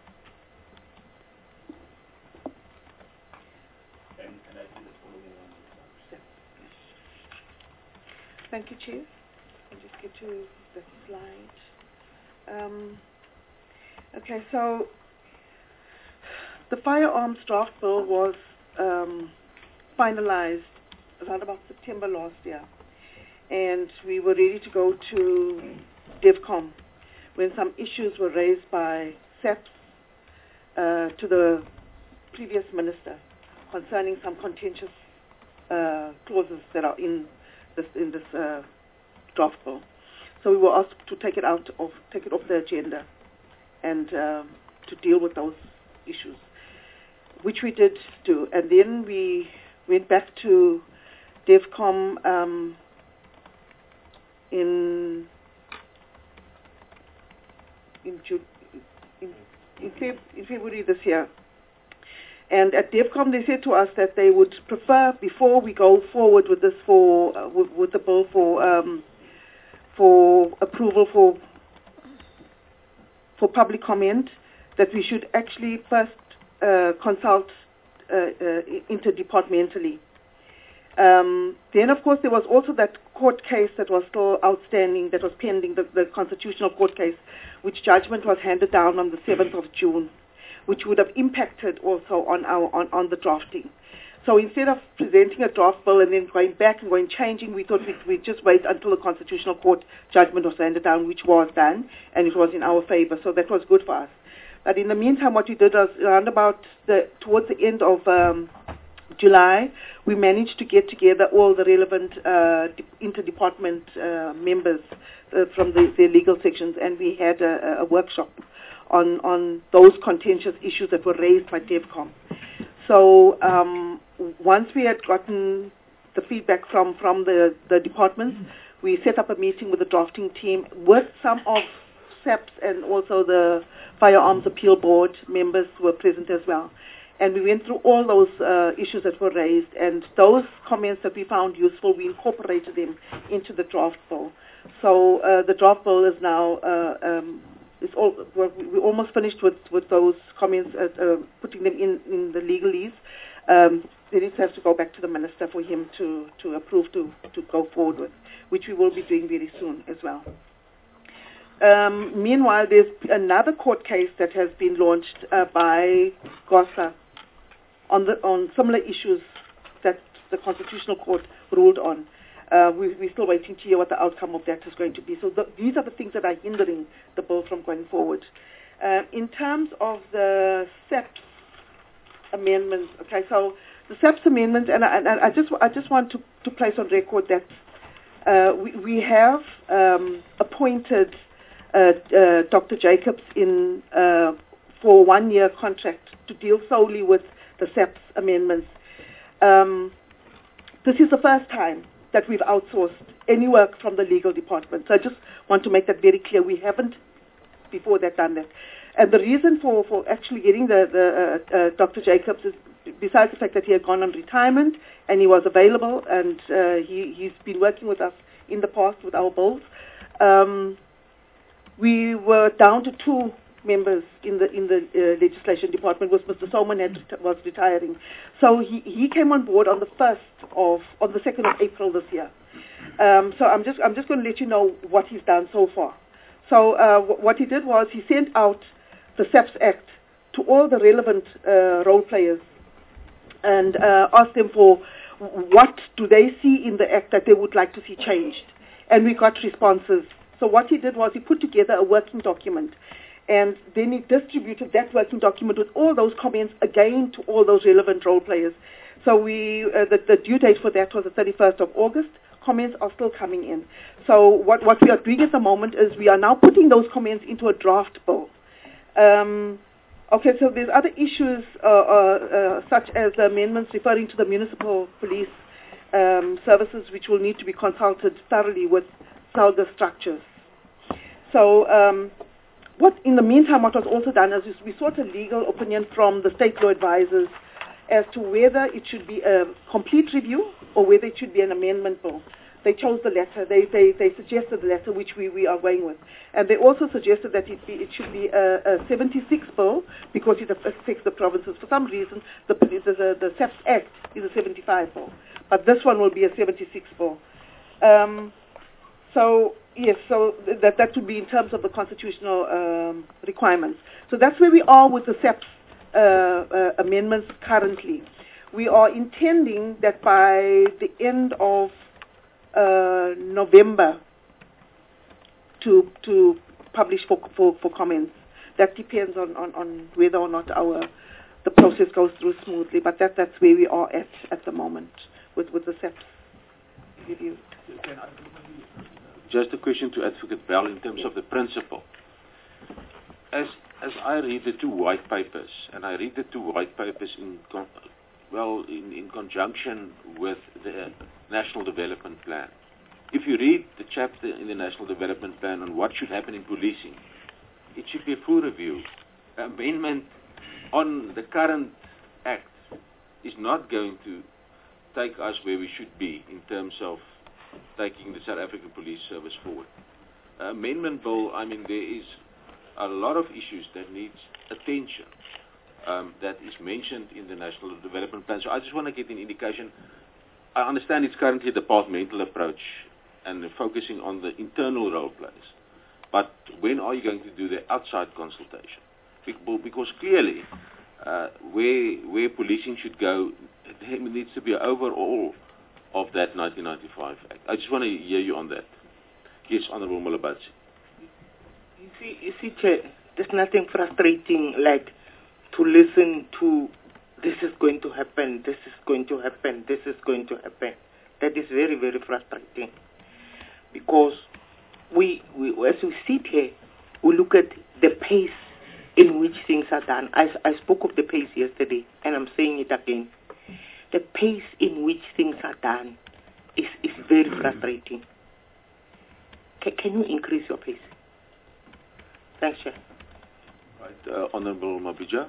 Thank you, Chief. I'll just get to the slide. Um, okay, so the firearms draft bill was um, finalized around about September last year, and we were ready to go to DEVCOM when some issues were raised by SAPS uh, to the previous minister concerning some contentious uh, clauses that are in this in this uh, draft bill. So we were asked to take it out of take it off the agenda and um, to deal with those issues, which we did do. And then we went back to DEVCOM um, in in, June, in, in, Feb, in February this year. And at DEVCOM, they said to us that they would prefer, before we go forward with this for uh, with, with the bill for um, for approval for for public comment, that we should actually first uh, consult uh, uh, interdepartmentally. Um, then, of course, there was also that court case that was still outstanding, that was pending, the, the constitutional court case, which judgment was handed down on the seventh of June. Which would have impacted also on our on, on the drafting. So instead of presenting a draft bill and then going back and going changing, we thought we'd, we'd just wait until the Constitutional Court judgment was handed down, which was done, and it was in our favor. So that was good for us. But in the meantime, what we did was around about the towards the end of um, July, we managed to get together all the relevant uh, interdepartment uh, members uh, from the, the legal sections, and we had a, a workshop on, on those contentious issues that were raised by DEVCOM. So um, once we had gotten the feedback from, from the, the departments, we set up a meeting with the drafting team with some of SAPS and also the Firearms Appeal Board members who were present as well. And we went through all those uh, issues that were raised, and those comments that we found useful, we incorporated them into the draft bill. So uh, the draft bill is now uh, um, It's all, we're almost finished with, with those comments, uh, uh, putting them in, in the legalese. Um, then it has to go back to the minister for him to, to approve to, to go forward with, which we will be doing very soon as well. Um, meanwhile, there's another court case that has been launched uh, by GOSA on the on similar issues that the Constitutional Court ruled on. Uh, we, we're still waiting to hear what the outcome of that is going to be. So the, these are the things that are hindering the bill from going forward. Uh, in terms of the S A P S amendments, okay, so the S A P S amendments, and I, and I just I just want to, to place on record that uh, we, we have um, appointed uh, uh, Doctor Jacobs in uh, for a one-year contract to deal solely with the S A P S amendments. Um, this is the first time that we've outsourced any work from the legal department. So I just want to make that very clear. We haven't before that done that. And the reason for, for actually getting the, the uh, uh, Doctor Jacobs is, besides the fact that he had gone on retirement and he was available and uh, he, he's been working with us in the past with our bills, um, we were down to two members in the in the uh, legislation department. Was Mister Solomon had, was retiring, so he, he came on board on the first of on the second of April this year. Um, so I'm just I'm just going to let you know what he's done so far. So uh, w- what he did was he sent out the S A P S Act to all the relevant uh, role players and uh, asked them for what do they see in the Act that they would like to see changed, and we got responses. So what he did was he put together a working document. And then he distributed that working document with all those comments again to all those relevant role players. So we, uh, the, the due date for that was the thirty-first of August. Comments are still coming in. So what, what we are doing at the moment is we are now putting those comments into a draft bill. Um, okay, so there's other issues uh, uh, uh, such as the amendments referring to the municipal police um, services, which will need to be consulted thoroughly with SALGA structures. So um, What, in the meantime, what was also done is we sought a legal opinion from the state law advisors as to whether it should be a complete review or whether it should be an amendment bill. They chose the latter. They, they, they suggested the latter, which we, we are going with. And they also suggested that it, be, it should be a, a seventy-six bill because it affects the provinces. For some reason, the, the, the, the S A P S Act is a seventy-five bill. But this one will be a seventy-six bill. Um, so... Yes, so that that would be in terms of the constitutional um, requirements. So that's where we are with the S A P S uh, uh, amendments currently. We are intending that by the end of uh, November to to publish for, for, for comments. That depends on, on, on whether or not our the process goes through smoothly. But that that's where we are at at the moment with, with the S A P S review. Just a question to Advocate Bell in terms of the principle. As as I read the two white papers, and I read the two white papers in con- well in, in conjunction with the National Development Plan. If you read the chapter in the National Development Plan on what should happen in policing, it should be a full review. Amendment on the current Act is not going to take us where we should be in terms of taking the South African Police Service forward. Uh, amendment bill, I mean, there is a lot of issues that needs attention um, that is mentioned in the National Development Plan. So I just want to get an indication. I understand it's currently a departmental approach and focusing on the internal role plays. But when are you going to do the outside consultation? Because clearly, uh, where where policing should go, there needs to be an overall of that nineteen ninety-five Act. I just want to hear you on that. Yes, Honorable Malabatsi. You see, you see, Chair, there's nothing frustrating like to listen to this is going to happen, this is going to happen, this is going to happen. That is very, very frustrating. Because we, we as we sit here, we look at the pace in which things are done. I, I spoke of the pace yesterday, and I'm saying it again. The pace in which things are done is, is very frustrating. Can, can you increase your pace? Thanks, Chair. Right, uh, Honorable Mabija.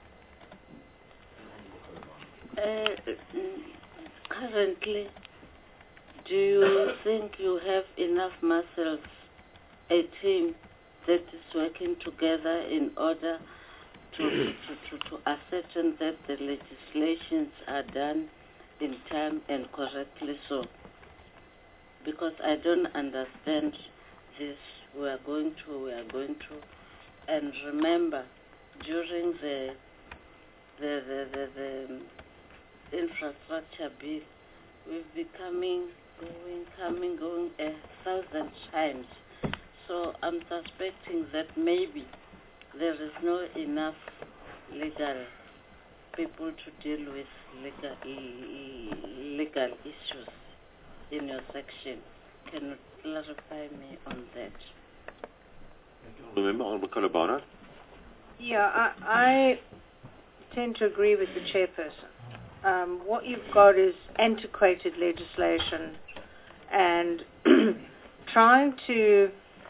Uh, currently, do you think you have enough muscles, a team that is working together in order to, to, to, to ascertain that the legislations are done in time and correctly so? Because I don't understand this. We are going to, we are going to. And remember, during the the, the, the, the infrastructure bill, we've been coming, going, coming, going a thousand times. So I'm suspecting that maybe there is not enough legal people to deal with legal, legal issues in your section. Can you clarify me on that? Remember, Honorable Kalabana? Yeah, I, I tend to agree with the chairperson. Um, what you've got is antiquated legislation and trying to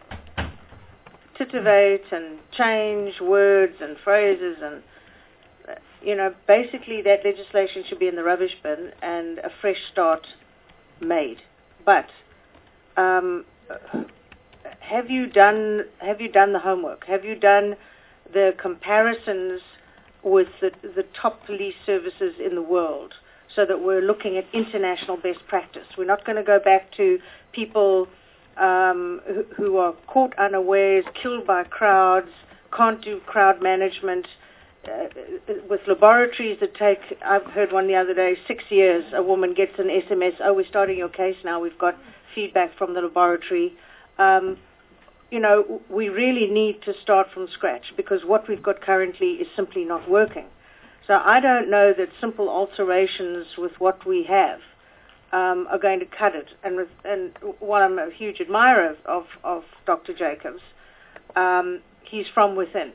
titivate and change words and phrases and, uh, you know, basically that legislation should be in the rubbish bin and a fresh start made. But um, have you done have you done the homework? Have you done the comparisons with the, the top police services in the world so that we're looking at international best practice? We're not going to go back to people um, who, who are caught unawares, killed by crowds, can't do crowd management, uh, with laboratories that take, I've heard one the other day, six years. A woman gets an S M S, oh, we're starting your case now, we've got feedback from the laboratory. Um, you know, we really need to start from scratch because what we've got currently is simply not working. So I don't know that simple alterations with what we have um, are going to cut it. And, with, and while I'm a huge admirer of, of, of Doctor Jacobs, um, he's from within.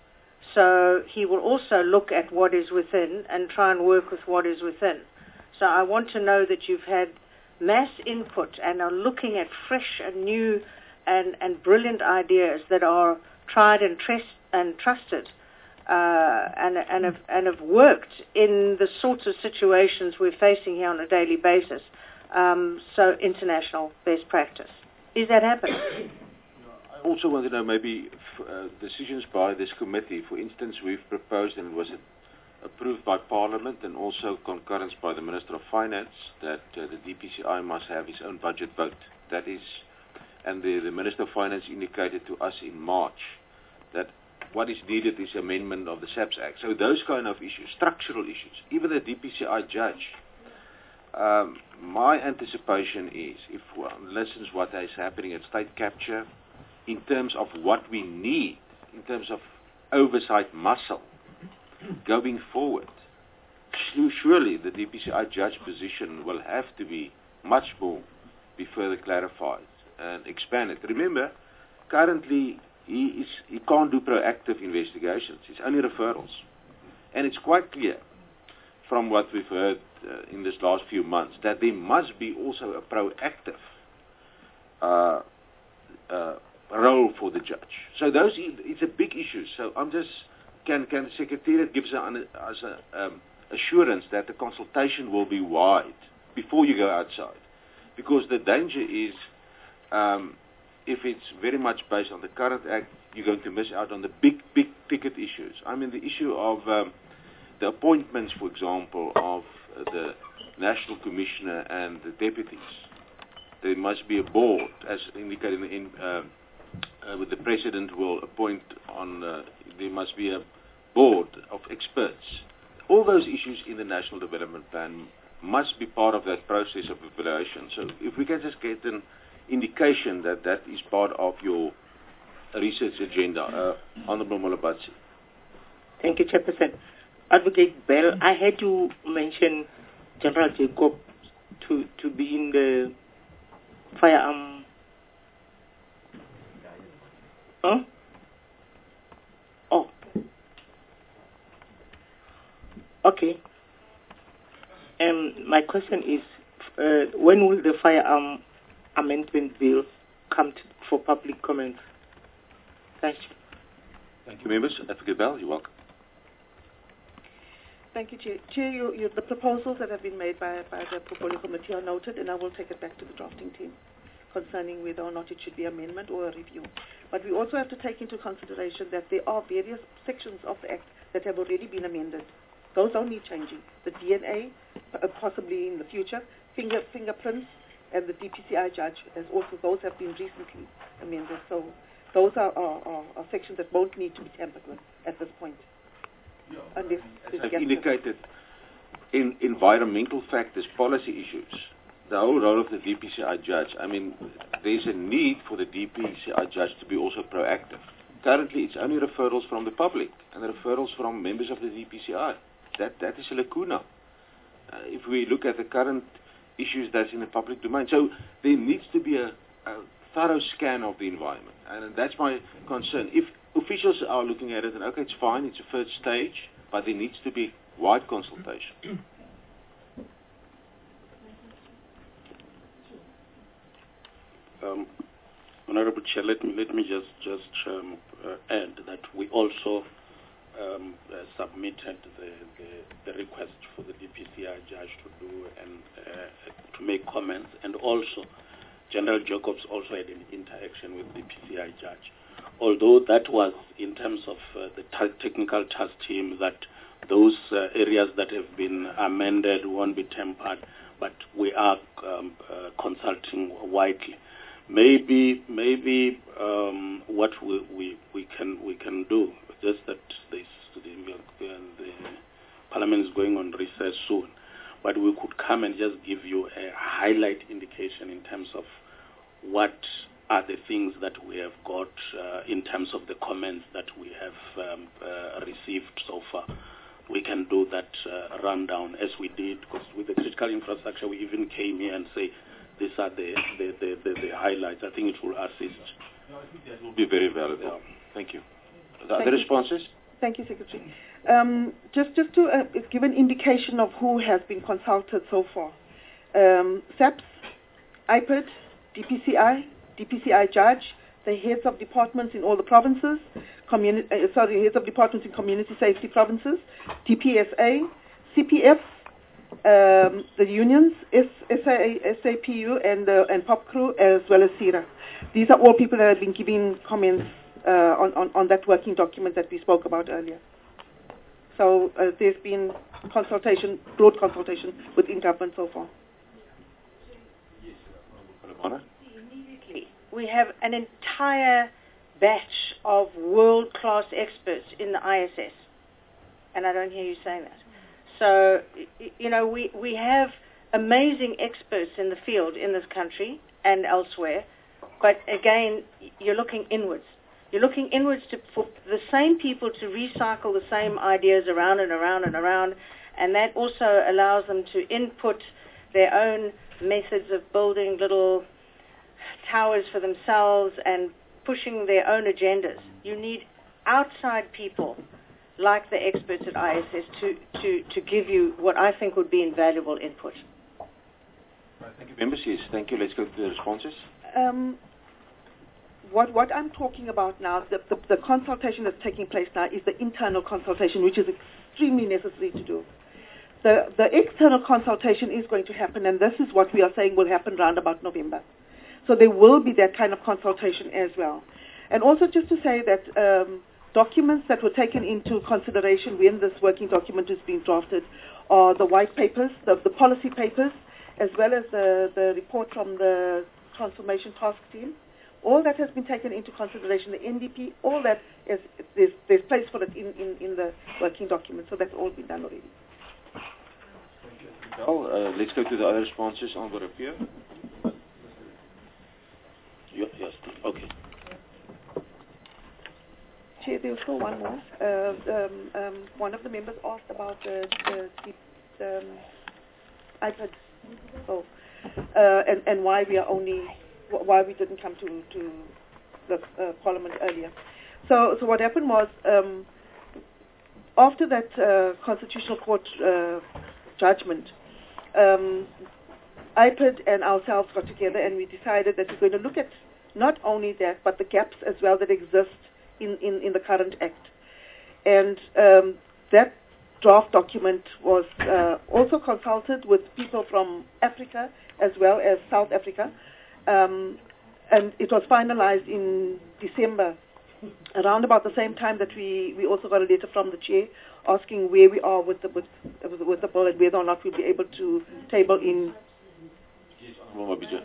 So he will also look at what is within and try and work with what is within. So I want to know that you've had mass input and are looking at fresh and new and, and brilliant ideas that are tried and, tres- and trusted uh, and, and, have, and have worked in the sorts of situations we're facing here on a daily basis. Um, so international best practice. Is that happening? I also want to know maybe f- uh, decisions by this committee. For instance, we've proposed, and was it approved by Parliament and also concurrence by the Minister of Finance, that uh, the D P C I must have its own budget vote. That is, and the, the Minister of Finance indicated to us in March that what is needed is amendment of the SAPS Act. So those kind of issues, structural issues, even the D P C I judge, um, my anticipation is, if one listens what is happening at state capture, in terms of what we need, in terms of oversight muscle, going forward, surely the D P C I judge position will have to be much more, be further clarified and expanded. Remember, currently he, is, he can't do proactive investigations. It's only referrals. And it's quite clear from what we've heard uh, in this last few months that there must be also a proactive uh, uh, role for the judge. So those, it's a big issue. So I'm just, can can the Secretariat give us an um, assurance that the consultation will be wide before you go outside? Because the danger is, um, if it's very much based on the current Act, you're going to miss out on the big, big ticket issues. I mean, the issue of um, the appointments, for example, of uh, the National Commissioner and the deputies. There must be a board, as indicated in uh, Uh, with the President will appoint on, uh, there must be a board of experts. All those issues in the National Development Plan must be part of that process of evaluation. So if we can just get an indication that that is part of your research agenda. Uh, Honorable Molabatsi. Thank you, Chairperson. Advocate Bell, I had to mention General Jacob to, to be in the firearm. Huh? Oh. Okay. Um, my question is, uh, when will the firearm amendment bill come to, for public comment? Thank you. Thank you, members. Advocate Bell, you're welcome. Thank you, Chair. Chair, you, you, the proposals that have been made by, by the portfolio committee are noted, and I will take it back to the drafting team concerning whether or not it should be amendment or a review. But we also have to take into consideration that there are various sections of the Act that have already been amended. Those don't need changing. The D N A, uh, possibly in the future, finger, fingerprints, and the D P C I judge, as also those have been recently amended. So those are, are, are, are sections that won't need to be tampered with at this point. on this, this As I've gap. indicated, in environmental factors, policy issues, the whole role of the D P C I judge, I mean, there's a need for the D P C I judge to be also proactive. Currently, it's only referrals from the public and referrals from members of the D P C I. That, that is a lacuna. Uh, if we look at the current issues that's in the public domain. So there needs to be a, a thorough scan of the environment. And that's my concern. If officials are looking at it, and okay, it's fine, it's a first stage, but there needs to be wide consultation. Um, Honorable Chair, let me let me just just um, uh, add that we also um, uh, submitted the, the the request for the D P C I judge to do and uh, to make comments, and also General Jacobs also had an interaction with the D P C I judge. Although that was in terms of uh, the t technical task team, that those uh, areas that have been amended won't be tempered, but we are um, uh, consulting widely. Maybe, maybe um, what we, we we can we can do, just that this, the, the Parliament is going on recess soon, but we could come and just give you a highlight indication in terms of what are the things that we have got uh, in terms of the comments that we have um, uh, received so far. We can do that uh, rundown as we did, because with the critical infrastructure, we even came here and say, these are the, the, the, the, the highlights. I think it will assist. No, I think that will be very valuable. Yeah. Thank you. The Thank other you. responses? Thank you, Secretary. Um, just just to uh, give an indication of who has been consulted so far. Um, SAPS, I P E D, D P C I, D P C I judge, the heads of departments in all the provinces, communi uh, sorry, heads of departments in community safety provinces, T P S A, C P F, um, the unions, S A P U and, uh, and POPCRU, as well as SERA. These are all people that have been giving comments uh, on, on, on that working document that we spoke about earlier. So uh, there's been consultation, broad consultation within government so far. Immediately, we have an entire batch of world-class experts in the I S S, and I don't hear you saying that. So, you know, we, we have amazing experts in the field in this country and elsewhere, but again, you're looking inwards. You're looking inwards to, for the same people to recycle the same ideas around and around and around, and that also allows them to input their own methods of building little towers for themselves and pushing their own agendas. You need outside people like the experts at I S S to, to, to give you what I think would be invaluable input. Right, thank you. Members, yes, thank you. Let's go to the responses. Um, what, what I'm talking about now, the, the, the consultation that's taking place now is the internal consultation, which is extremely necessary to do. The, the external consultation is going to happen, and this is what we are saying will happen around about November. So there will be that kind of consultation as well. And also just to say that um, documents that were taken into consideration when this working document is being drafted are the white papers, the, the policy papers, as well as the, the report from the Transformation Task Team. All that has been taken into consideration, the N D P, all that is, there's, there's place for it in, in, in the working document, so that's all been done already. Well, uh, let's go to the other responses on the review. Yes, okay. Chair, there was still one more. Uh, um, um, one of the members asked about the, the, the um, I P E D, oh, uh, and, and why we are only, why we didn't come to, to the uh, Parliament earlier. So, so what happened was, um, after that uh, Constitutional Court uh, judgment, um, I P E D and ourselves got together and we decided that we're going to look at not only that, but the gaps as well that exist in, in, in the current Act. And um, that draft document was uh, also consulted with people from Africa as well as South Africa. Um, and it was finalized in December, around about the same time that we, we also got a letter from the chair asking where we are with the, with, with the bill and whether or not we'll be able to table in. Yes, Honorable Mabija.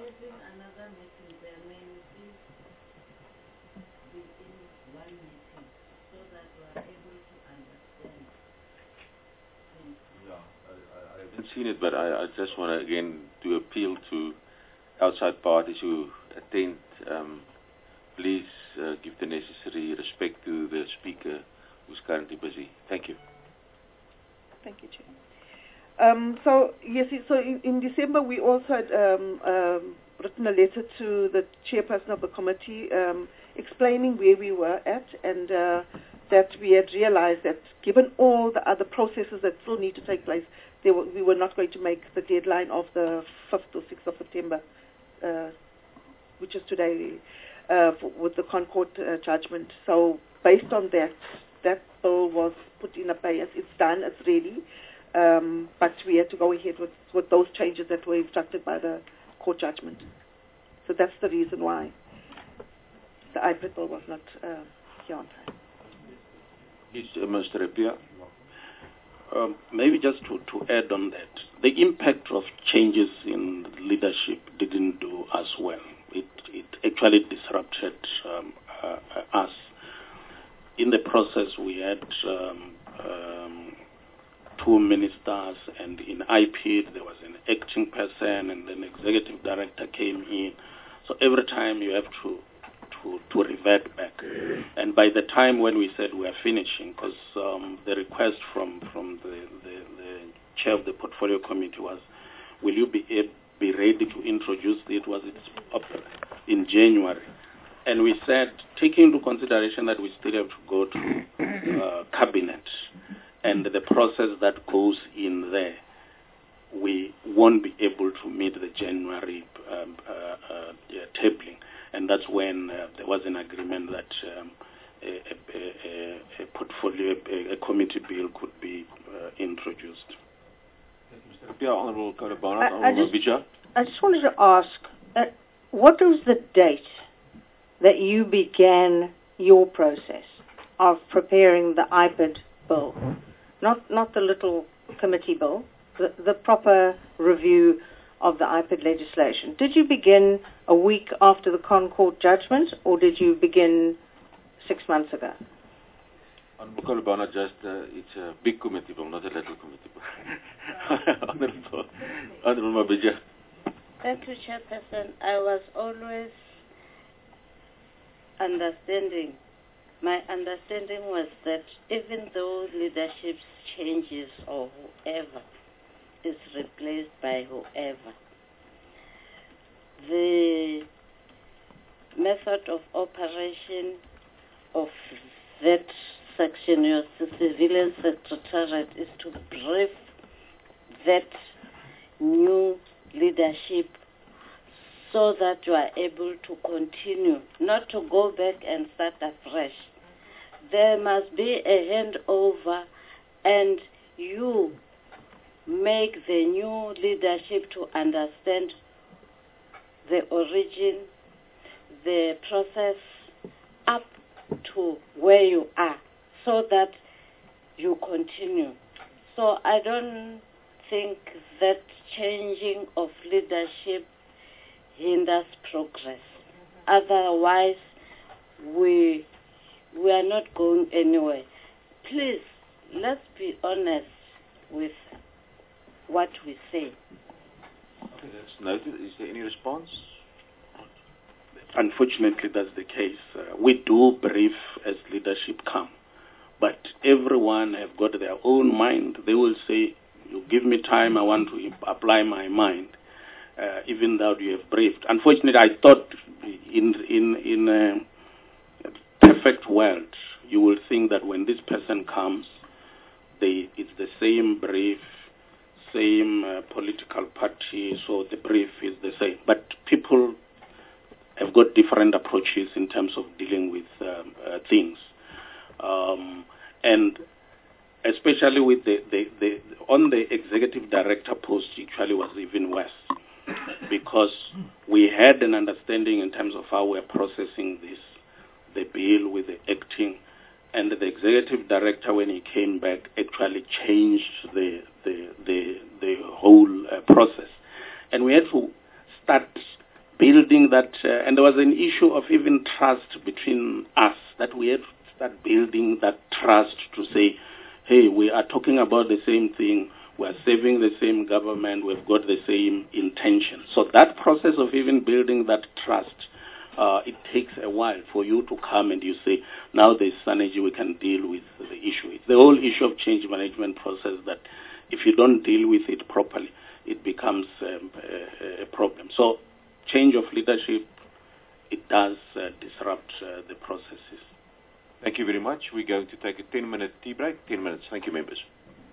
haven't seen it, but I, I just want to again to appeal to outside parties who attend. Um, please uh, give the necessary respect to the speaker who's currently busy. Thank you. Thank you, Chair. Um, so, yes, so in, in December we also had um, um, written a letter to the chairperson of the committee um, explaining where we were at, and uh, that we had realized that given all the other processes that still need to take place, they were, we were not going to make the deadline of the fifth or sixth of September, uh, which is today, uh, for, with the Concord uh, judgment. So based on that, that bill was put in a bias. It's done, it's ready, um, but we had to go ahead with, with those changes that were instructed by the court judgment. So that's the reason why the I P A D bill was not uh, here on time. Yes, uh, Mister Appiah. Um, maybe just to, to add on that, the impact of changes in leadership didn't do us well. It, it actually disrupted um, uh, us. In the process, we had um, um, two ministers, and in I P D there was an acting person, and then executive director came in. So every time you have to to, to revert back. And by the time when we said we are finishing, because um, the request from, from the, the, the chair of the portfolio committee was, will you be, able, be ready to introduce it? Was it up in January? And we said, taking into consideration that we still have to go to uh, cabinet and the process that goes in there, we won't be able to meet the January um, uh, uh, yeah, tabling. And that's when uh, there was an agreement that um, a, a, a, a portfolio, a, a committee bill could be uh, introduced. Mister Appiah, Honourable Karabana, I, I, just, Bija. I just wanted to ask, uh, what was the date that you began your process of preparing the I P A D bill? Not, not the little committee bill, the, the proper review of the I P A D legislation. Did you begin a week after the Concord judgment, or did you begin six months ago? Honourable Karabana, just uh, it's a big committee bill, not a little committee bill. Honourable, Honourable Mabija. Thank you, Chairperson. I was always understanding, my understanding was that even though leadership changes or whoever is replaced by whoever, the method of operation of that section, your civilian secretariat, is to brief that new leadership so that you are able to continue, not to go back and start afresh. There must be a handover, and you make the new leadership to understand the origin, the process up to where you are, so that you continue. So I don't think that changing of leadership hinders progress. Otherwise, we we are not going anywhere. Please, let's be honest with what we say. Okay, that's noted. Is there any response? Unfortunately, that's the case. Uh, we do brief as leadership come, but everyone have got their own mind. They will say, you give me time, I want to apply my mind, uh, even though you have briefed. Unfortunately, I thought in, in, in a perfect world, you will think that when this person comes, they, it's the same brief, same uh, political party, so the brief is the same. But people have got different approaches in terms of dealing with um, uh, things. Um, and especially with the, the, the, on the executive director post, actually was even worse, because we had an understanding in terms of how we're processing this, the bill with the acting, and the executive director, when he came back, actually changed the, the, the, the whole uh, process. And we had to start building that, uh, and there was an issue of even trust between us, that we had to start building that trust to say, hey, we are talking about the same thing, we're serving the same government, we've got the same intention. So that process of even building that trust, uh, it takes a while for you to come and you say, now there's synergy, we can deal with the issue. It's the whole issue of change management process that if you don't deal with it properly, it becomes um, a, a problem. So change of leadership, it does uh, disrupt uh, the processes. Thank you very much. We're going to take a ten-minute tea break. ten minutes. Thank you, members.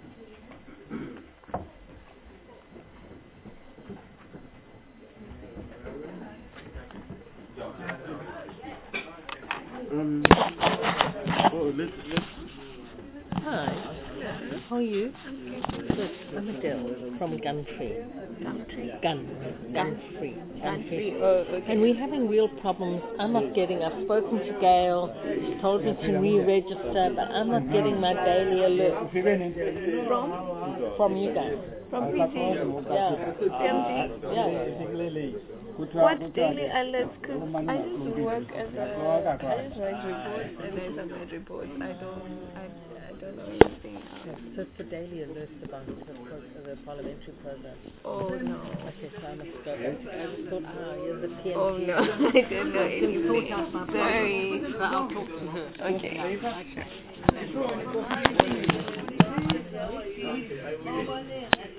Um, oh, let's, let's Hi. How are you? Good. I'm Adele from Gunfree. Gumtree. Gun. Gunfree. Gumtree. Oh, okay. And we're having real problems. I'm not getting, I've spoken to Gail. She told me to re-register, but I'm not getting my daily alert. From? From you guys. From P G? Yeah. M D? Yeah. What daily alerts? Because I used to work as a, I just write reports and I submit reports. I don't, I, I don't know anything else. So it's the daily alerts about the, pro- the parliamentary program. Oh no. Okay, so I must go. I just thought, ah, you're the P M P. Oh no, I don't know anything. Sorry. But I'll talk to her. Okay. Okay.